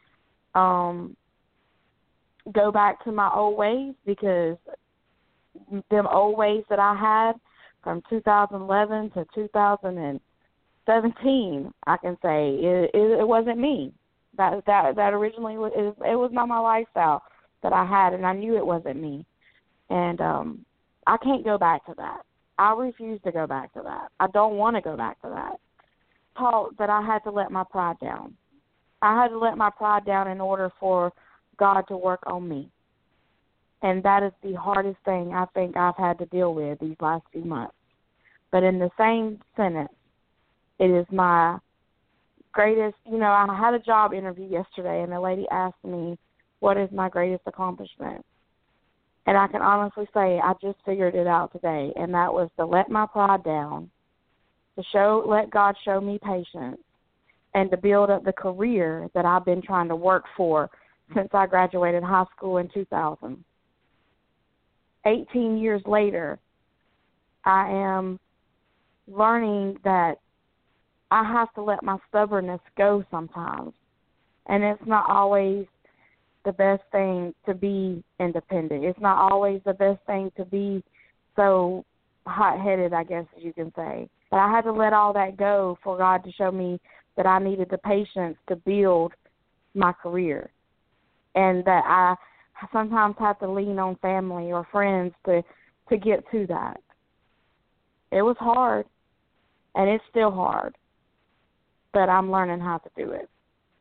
um, go back to my old ways, because them old ways that I had from two thousand eleven to two thousand seventeen, I can say it, it, it wasn't me. That that that originally was it, it was not my lifestyle that I had, and I knew it wasn't me. And um, I can't go back to that. I refuse to go back to that. I don't want to go back to that. Taught that I had to let my pride down. I had to let my pride down in order for God to work on me. And that is the hardest thing I think I've had to deal with these last few months. But in the same sentence, it is my greatest, you know, I had a job interview yesterday, and the lady asked me, what is my greatest accomplishment? And I can honestly say I just figured it out today, and that was to let my pride down, to show, let God show me patience, and to build up the career that I've been trying to work for since I graduated high school in two thousand. eighteen years later, I am learning that I have to let my stubbornness go sometimes. And it's not always the best thing to be independent. It's not always the best thing to be so hot-headed, I guess you can say. But I had to let all that go for God to show me that I needed the patience to build my career, and that I sometimes have to lean on family or friends to, to get to that. It was hard, and it's still hard, but I'm learning how to do it.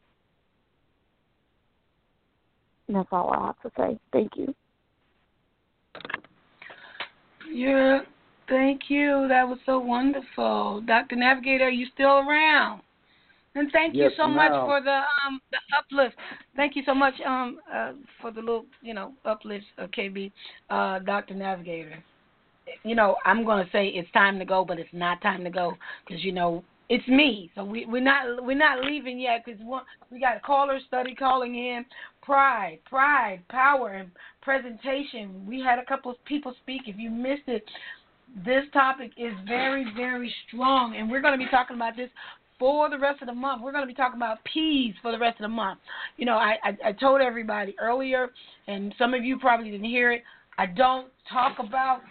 And that's all I have to say. Thank you. Yeah, Thank you. That was so wonderful. Doctor Navigator, are you still around? And thank Yes, you so much ma'am. for the um the uplift. Thank you so much um uh, for the little you know uplift, uh, K B, uh, Doctor Navigator. You know I'm gonna say it's time to go, but it's not time to go because you know it's me. So we we're not we're not leaving yet because we got a caller study calling in. Pride, pride, power, and presentation. We had a couple of people speak. If you missed it, this topic is very very strong, and we're going to be talking about this for the rest of the month. We're going to be talking about peas for the rest of the month. You know, I, I, I told everybody earlier, and some of you probably didn't hear it, I don't talk about,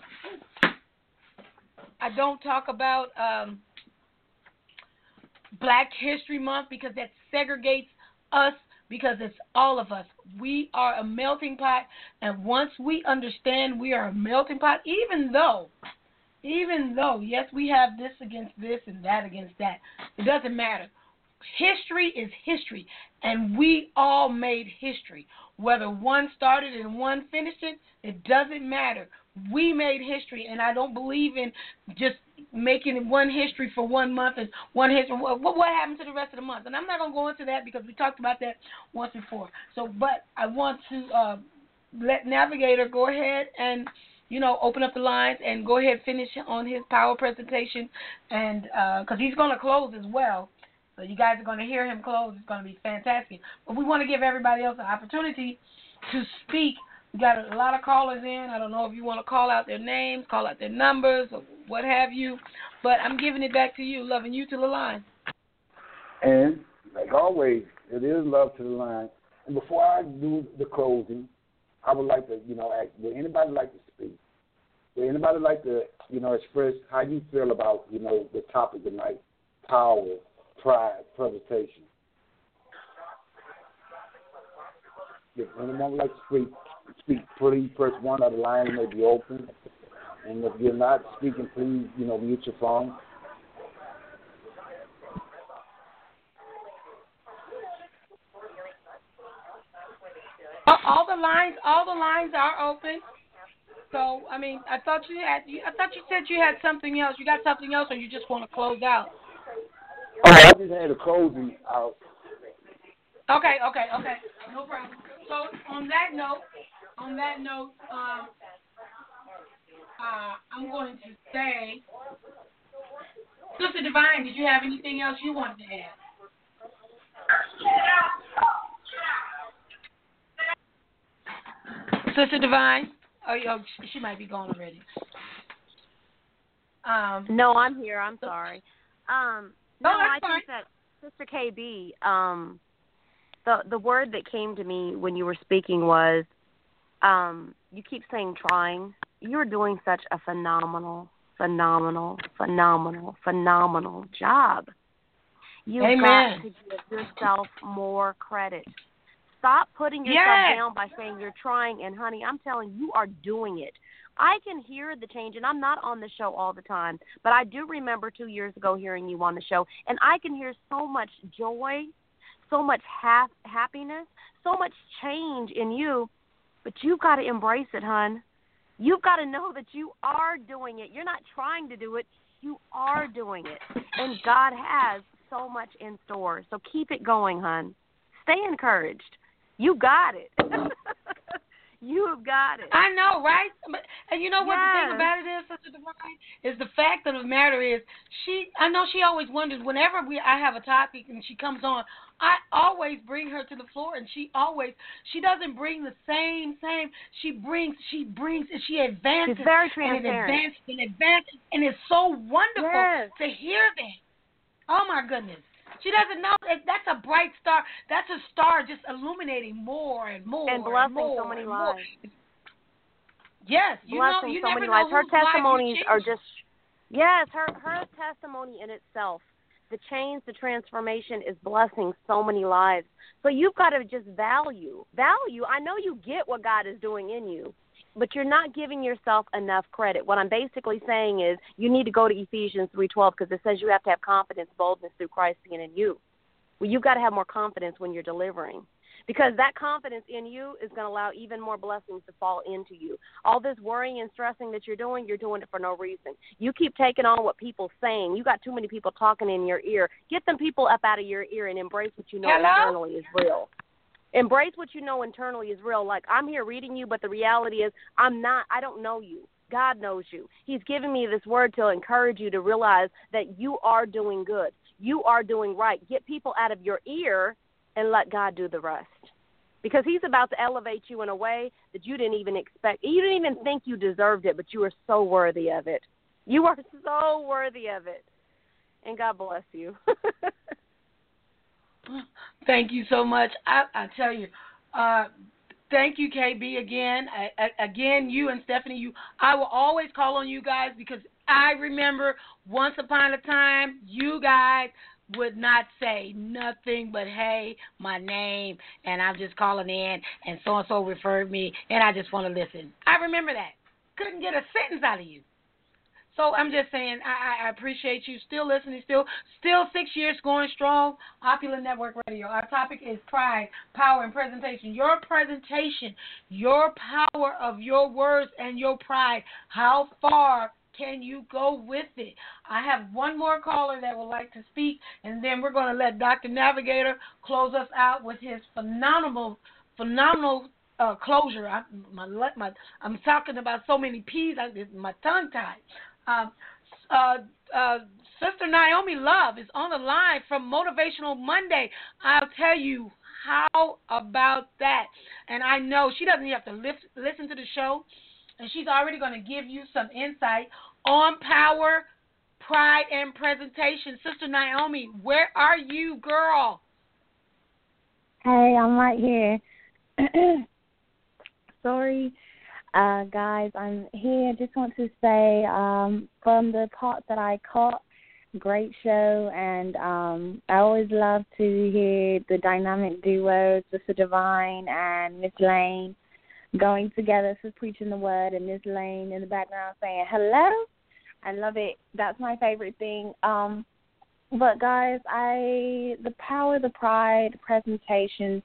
I don't talk about um, Black History Month because that segregates us because it's all of us. We are a melting pot, and once we understand we are a melting pot, even though Even though, yes, we have this against this and that against that, it doesn't matter. History is history, and we all made history. Whether one started and one finished it, it doesn't matter. We made history, and I don't believe in just making one history for one month and one history. What, what happened to the rest of the month? And I'm not going to go into that because we talked about that once before. So, but I want to uh, let Navigator go ahead and you know, open up the lines and go ahead and finish on his power presentation, and because uh, he's going to close as well. So you guys are going to hear him close. It's going to be fantastic. But we want to give everybody else an opportunity to speak. We got a lot of callers in. I don't know if you want to call out their names, call out their numbers, or what have you. But I'm giving it back to you, loving you to the line. And, like always, it is love to the line. And before I do the closing, I would like to, you know, ask, would anybody like to speak? Would anybody like to, you know, express how you feel about, you know, the topic tonight, power, pride, presentation? If anyone would like to speak, speak, please press one on the line may be open. And if you're not speaking, please, you know, mute your phone. All the lines, all the lines are open. So, I mean, I thought you had, I thought you said you had something else. You got something else, or you just want to close out? Oh, I just had a closing out. Okay, okay, okay, no problem. So, on that note, on that note, um, uh, I'm going to say, Sister Divine, did you have anything else you wanted to add? Sister Divine? Oh, oh, she might be gone already. Um, no, I'm here. I'm sorry. Um, no, no, I fine. think that Sister K B, um, the the word that came to me when you were speaking was, um, you keep saying trying. You're doing such a phenomenal, phenomenal, phenomenal, phenomenal job. You've Amen. got to give yourself more credit. Stop putting yourself yes. down by saying you're trying, and honey, I'm telling you, you are doing it. I can hear the change, and I'm not on the show all the time, but I do remember two years ago hearing you on the show, and I can hear so much joy, so much ha- happiness, so much change in you, but you've got to embrace it, hon. You've got to know that you are doing it. You're not trying to do it. You are doing it, and God has so much in store, so keep it going, hon. Stay encouraged. You got it. You've got it. I know, right? But, and you know what yes. the thing about it is, Sister Divine, is the fact of the matter is, she. I know she always wonders, whenever we I have a topic and she comes on, I always bring her to the floor, and she always, she doesn't bring the same, same. She brings, she brings, and she advances. She's very And transparent. it advances and advances, and it's so wonderful yes. to hear that. Oh, my goodness. She doesn't know that that's a bright star. That's a star just illuminating more and more and blessing and more so many and lives. More. Yes, you blessing know, you so never many know lives. Her whose life testimonies you are change. just yes. Her her testimony in itself, the change, the transformation is blessing so many lives. So you've got to just value value. I know you get what God is doing in you, but you're not giving yourself enough credit. What I'm basically saying is you need to go to Ephesians three twelve because it says you have to have confidence, boldness through Christ being in you. Well, you've got to have more confidence when you're delivering. because that confidence in you is going to allow even more blessings to fall into you. All this worrying and stressing that you're doing, you're doing it for no reason. You keep taking on what people's saying. You got too many people talking in your ear. Get them people up out of your ear and embrace what you know Hello? internally is real. Embrace what you know internally is real. Like, I'm here reading you, but the reality is I'm not, I don't know you. God knows you. He's giving me this word to encourage you to realize that you are doing good. You are doing right. Get people out of your ear and let God do the rest. Because he's about to elevate you in a way that you didn't even expect. You didn't even think you deserved it, but you are so worthy of it. You are so worthy of it. And God bless you. Thank you so much. I, I tell you, uh, thank you, K B, again. I, I, again, you and Stephanie, you. I will always call on you guys because I remember once upon a time, you guys would not say nothing but, hey, my name, and I'm just calling in, and so-and-so referred me, and I just want to listen. I remember that. Couldn't get a sentence out of you. So I'm just saying, I, I appreciate you still listening, still still six years going strong. Opulent Network Radio. Our topic is pride, power, and presentation. Your presentation, your power of your words and your pride, how far can you go with it? I have one more caller that would like to speak, and then we're going to let Doctor Navigator close us out with his phenomenal, phenomenal uh, closure. I, my, my, I'm talking about so many P's, I, my tongue tied. Um, uh, uh, Sister Naomi Love is on the line from Motivational Monday. I'll tell you, how about that? And I know she doesn't have to lift, listen to the show, and she's already going to give you some insight on power, pride, and presentation. Sister Naomi, where are you, girl? Hey, I'm right here. Sorry. Uh, guys, I'm here. Just want to say, um, from the part that I caught, great show, and um, I always love to hear the dynamic duo, Sister Divine and Miss Lane, going together for preaching the word, and Miss Lane in the background saying hello. I love it. That's my favorite thing. Um, but guys, I the power, the pride, presentation.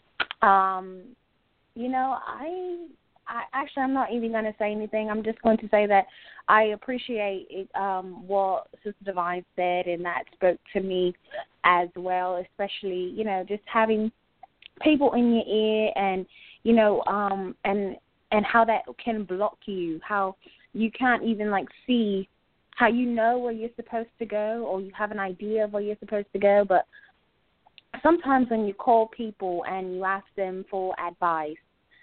Um, you know, I. I, actually, I'm not even going to say anything. I'm just going to say that I appreciate it, um, what Sister Divine said, and that spoke to me as well, especially, you know, just having people in your ear and, you know, um, and and how that can block you, how you can't even, like, see, how you know where you're supposed to go, or you have an idea of where you're supposed to go, but sometimes when you call people and you ask them for advice,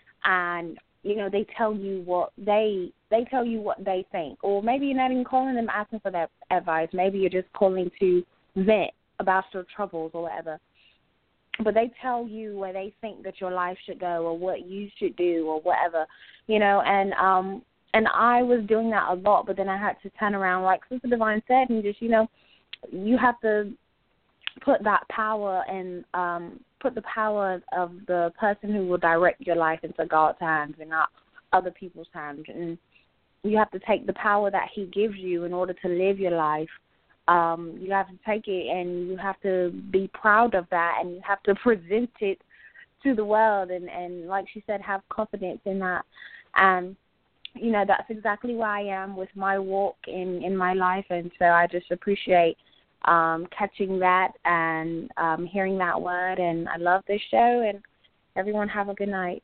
and you know, they tell you what they they tell you what they think. Or maybe you're not even calling them asking for that advice. Maybe you're just calling to vent about your troubles or whatever. But they tell you where they think that your life should go or what you should do or whatever, you know. And um and I was doing that a lot, but then I had to turn around, like Sister Divine said, and just, you know, you have to put that power and um, put the power of the person who will direct your life into God's hands and not other people's hands. And you have to take the power that he gives you in order to live your life. Um, you have to take it, and you have to be proud of that, and you have to present it to the world. And, and like she said, have confidence in that. And, you know, that's exactly where I am with my walk in, in my life. And so I just appreciate Um, catching that and um, hearing that word, and I love this show, and everyone have a good night.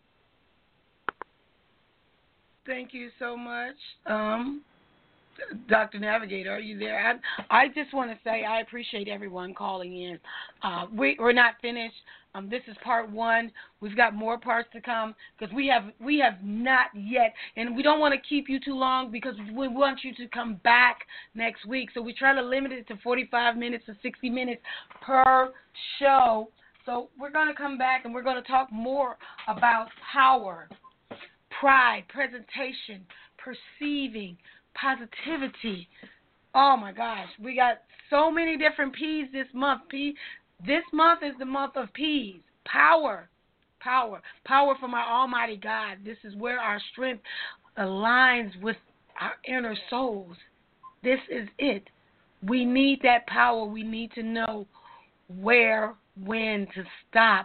Thank you so much. Um, Doctor Navigator, are you there? I, I just want to say I appreciate everyone calling in. Uh, we, we're not finished. Um, this is part one. We've got more parts to come because we have we have not yet, and we don't want to keep you too long because we want you to come back next week. So we try to limit it to forty-five minutes to sixty minutes per show. So we're going to come back and we're going to talk more about power, pride, presentation, perceiving, positivity. Oh my gosh, we got so many different P's this month. P. This month is the month of P's. Power, power, power from our Almighty God. This is where our strength aligns with our inner souls. This is it. We need that power. We need to know where, when to stop,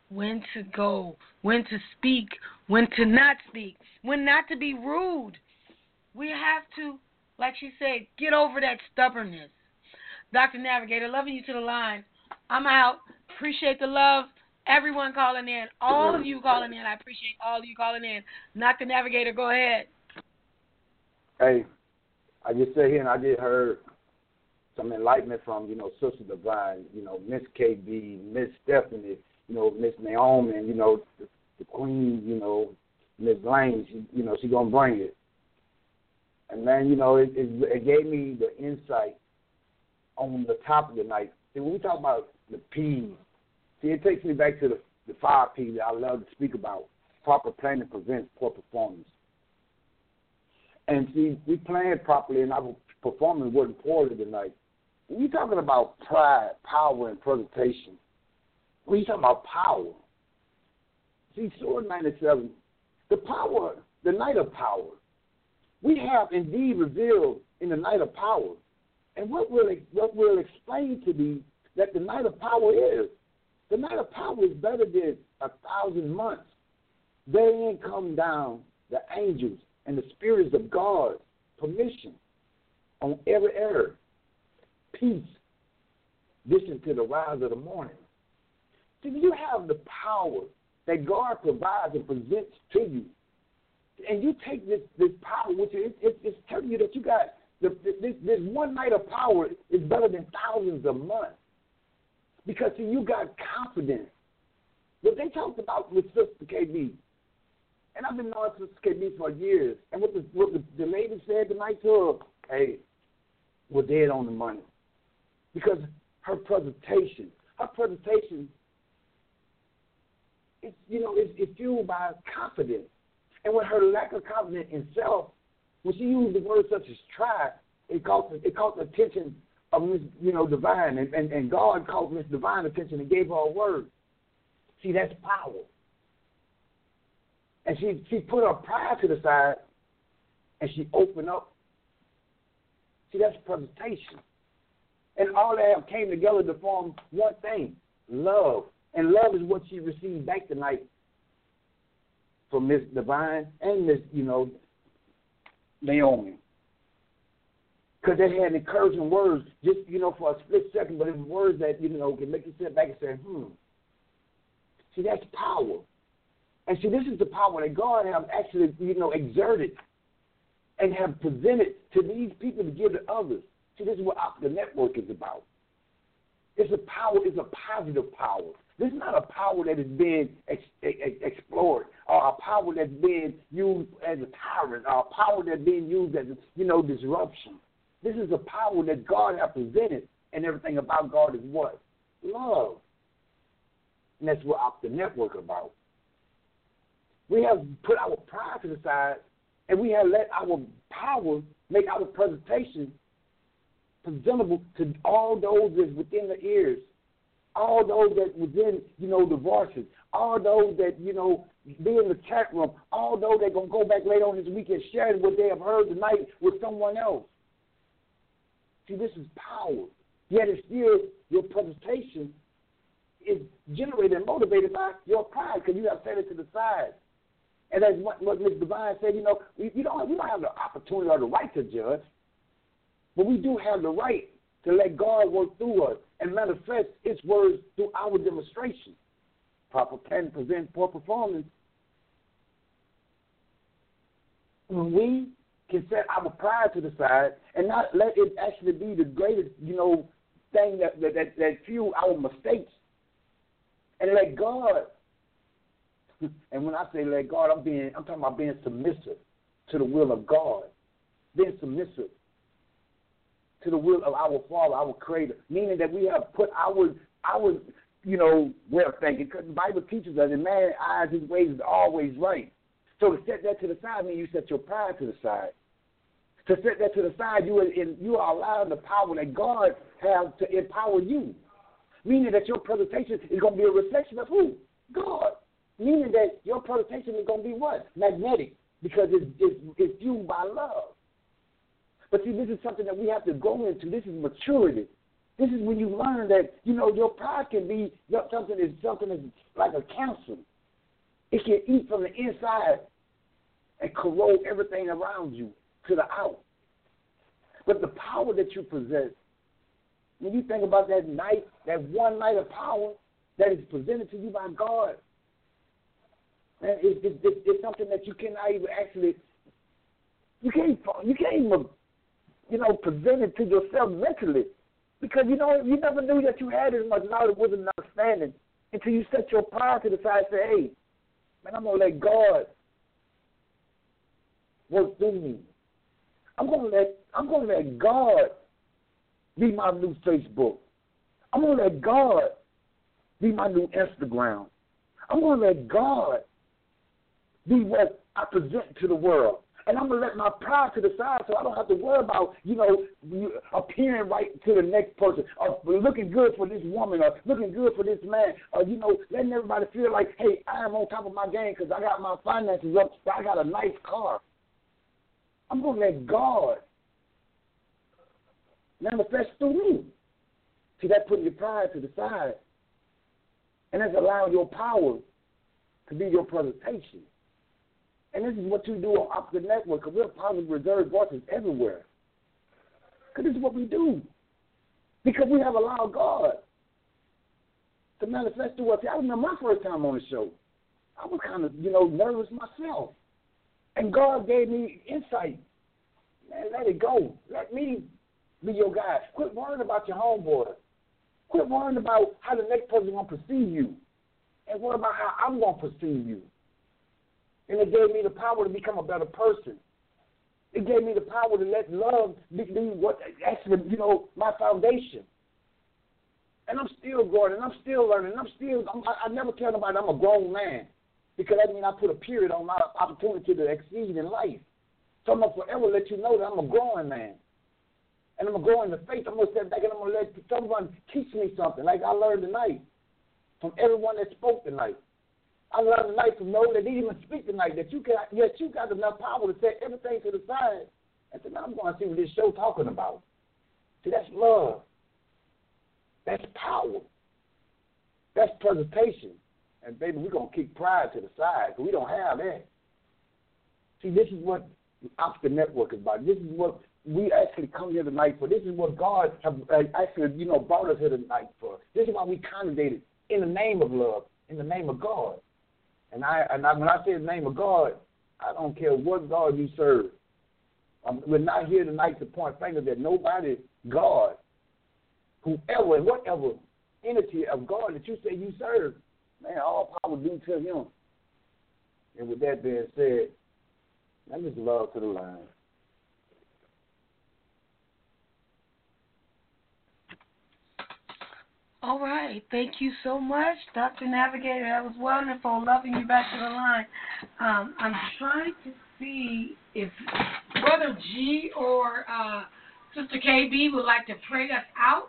when to go, when to speak, when to not speak, when not to be rude. We have to, like she said, get over that stubbornness. Doctor Navigator, loving you to the line. I'm out. Appreciate the love. Everyone calling in. All of you calling in. I appreciate all of you calling in. Doctor Navigator, go ahead. Hey, I just sat here and I just heard some enlightenment from, you know, Sister Divine, you know, Miss K B, Miss Stephanie, you know, Miss Naomi, and, you know, the, the Queen, you know, Miss Lane, she, you know, she going to bring it. And, man, you know, it, it, it gave me the insight on the top of the night. See, when we talk about the P's, see, it takes me back to the, the five P's that I love to speak about. Proper planning prevents poor performance. And, see, we planned properly, and our performance wasn't poorly tonight. When you're talking about pride, power, and presentation, when you're talking about power, see, Sword ninety-seven, the power, the night of power, we have indeed revealed in the night of power. And what will what will explain to me that the night of power is, the night of power is better than a thousand months. Therein come down the angels and the spirits of God's permission on every error. Peace, listen to the rise of the morning. See, you have the power that God provides and presents to you. And you take this, this power, which is it, it's telling you that you got the, this, this one night of power is better than thousands of months. Because, see, you got confidence. What they talked about with Sister K B, and I've been knowing Sister K B for years, and what the, what the, the lady said tonight to her, hey, we're dead on the money. Because her presentation, her presentation, it's, you know, it's, it's fueled by confidence. And with her lack of confidence in self, when she used the word such as try, it caught it caught the attention of Miss, you know, Divine, and, and, and God caught Miss Divine attention and gave her a word. See, that's power. And she she put her pride to the side, and she opened up. See, that's presentation. And all that came together to form one thing, love. And love is what she received back tonight from Miss Divine and Miss, you know, Naomi. Because they had encouraging words, just, you know, for a split second, but it was words that, you know, can make you sit back and say, hmm. See, that's power. And see, this is the power that God has actually, you know, exerted and have presented to these people to give to others. See, this is what the network is about. It's a power, it's a positive power. This is not a power that is being ex- ex- explored, or a power that's being used as a tyrant, or a power that's being used as, you know, disruption. This is a power that God has presented, and everything about God is what? Love. And that's what the network is about. We have put our pride to the side, and we have let our power make our presentation presentable to all those that's within the ears, all those that within, you know, the voices, all those that, you know, be in the chat room, all those that going to go back later on this week and share what they have heard tonight with someone else. See, this is power. Yet it's still your presentation is generated and motivated by your pride because you have set it to the side. And that's what, what Miz Divine said, you know, we, we, don't, we don't have the opportunity or the right to judge, but we do have the right to let God work through us and manifest His words through our demonstration. Proper plan presents poor performance. When we can set our pride to the side and not let it actually be the greatest, you know, thing that that, that, that fuel our mistakes, and let God. And when I say let God, I'm being I'm talking about being submissive to the will of God, being submissive to the will of our Father, our Creator, meaning that we have put our our you know way of thinking. Because the Bible teaches us in man's eyes his ways is always right. So to set that to the side means you set your pride to the side. To set that to the side, you are in, you are allowing the power that God has to empower you. Meaning that your presentation is going to be a reflection of who? God. Meaning that your presentation is going to be what? Magnetic, because it's, it's, it's fueled by love. But see, this is something that we have to go into. This is maturity. This is when you learn that, you know, your pride can be something that's something that's like a cancer. It can eat from the inside and corrode everything around you to the out. But the power that you possess, when you think about that night, that one night of power that is presented to you by God, man, it's, it's, it's, it's something that you cannot even actually, you can't, you can't even, you know, present it to yourself mentally. Because, you know, you never knew that you had as much knowledge, wisdom, and understanding until you set your pride to the side and say, hey, man, I'm going to let God work through me. I'm going to let I'm going to let God be my new Facebook. I'm going to let God be my new Instagram. I'm going to let God be what I present to the world. And I'm going to let my pride to the side so I don't have to worry about, you know, appearing right to the next person or looking good for this woman or looking good for this man or, you know, letting everybody feel like, hey, I am on top of my game because I got my finances up, so I got a nice car. I'm going to let God manifest through me. See, that's putting your pride to the side. And that's allowing your power to be your presentation. And this is what you do on Off the Network, because we're positive reserved voices everywhere. Because this is what we do. Because we have allowed God to manifest through us. I remember my first time on the show. I was kind of, you know, nervous myself. And God gave me insight. Man, let it go. Let me be your guy. Quit worrying about your homeboy. Quit worrying about how the next person is going to perceive you. And worry about how I'm going to perceive you. And it gave me the power to become a better person. It gave me the power to let love be, be what actually, you know, my foundation. And I'm still growing, and I'm still learning, and I'm still, I'm, I, I never tell nobody I'm a grown man, because that means I put a period on my opportunity to exceed in life. So I'm going to forever let you know that I'm a growing man. And I'm going to grow in the faith. I'm going to step back and I'm going to let someone teach me something, like I learned tonight from everyone that spoke tonight. I learned tonight from no one that didn't even speak tonight that you got, yes, you got enough power to set everything to the side and say, man, I'm going to see what this show talking about. See, that's love. That's power. That's presentation. And, baby, we're going to kick pride to the side because we don't have that. See, this is what Off the Network is about. This is what we actually come here tonight for. This is what God have actually, you know, brought us here tonight for. This is why we congregated in the name of love, in the name of God. And I, and I, when I say the name of God, I don't care what God you serve. Um, we're not here tonight to point fingers at nobody, God, whoever and whatever entity of God that you say you serve, man, all power due to him. And with that being said, let me just love to the line. All right. Thank you so much, Doctor Navigator. That was wonderful. Loving you back to the line. Um, I'm trying to see if Brother G or uh, Sister K B would like to pray us out.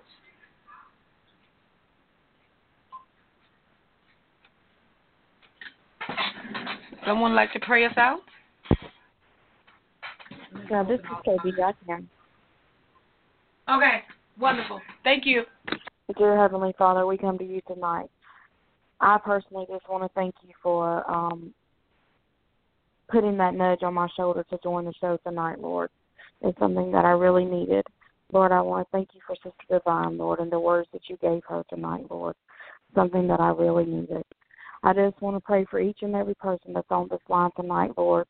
Someone like to pray us out? Yeah, this is K B. I can. Okay. Wonderful. Thank you. Dear Heavenly Father, we come to you tonight. I personally just want to thank you for um, putting that nudge on my shoulder to join the show tonight, Lord. It's something that I really needed. Lord, I want to thank you for Sister Divine, Lord, and the words that you gave her tonight, Lord. Something that I really needed. I just want to pray for each and every person that's on this line tonight, Lord.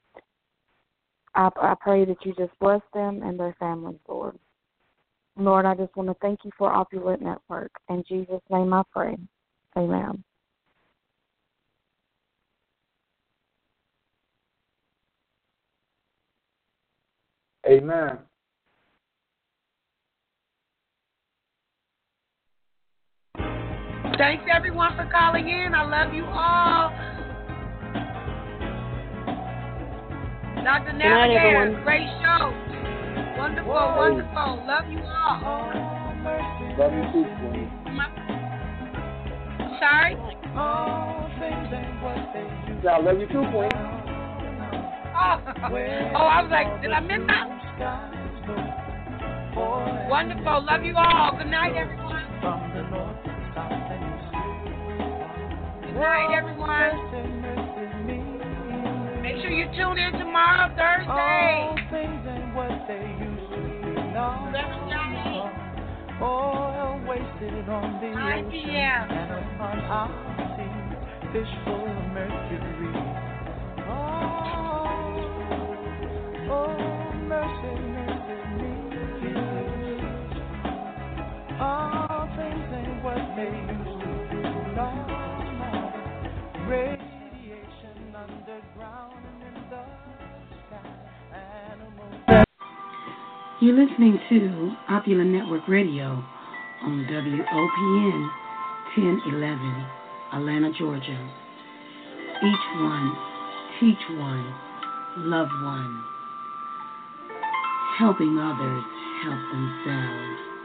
I, I pray that you just bless them and their families, Lord. Lord, I just want to thank you for Opulent Network. In Jesus' name I pray. Amen. Amen. Thanks, everyone, for calling in. I love you all. Doctor Navigator, night, great show. Wonderful, Whoa. wonderful. Love you all. Love you too, Queen. Sorry? Yeah, I love you too, Queen. Oh, oh, I was like, did I miss that? Wonderful. Love you all. Good night, everyone. Good night, everyone. Make sure you tune in tomorrow, Thursday. Oil wasted on the nine ocean p.m. and upon our sea, fish full of mercury. Oh, oh, mercy, mercy me. All things ain't what they used to be. No, no. Radiation underground and in the sky. Animals. You're listening to Opulent Network Radio on W O P N ten eleven, Atlanta, Georgia. Each one, teach one, love one. Helping others help themselves.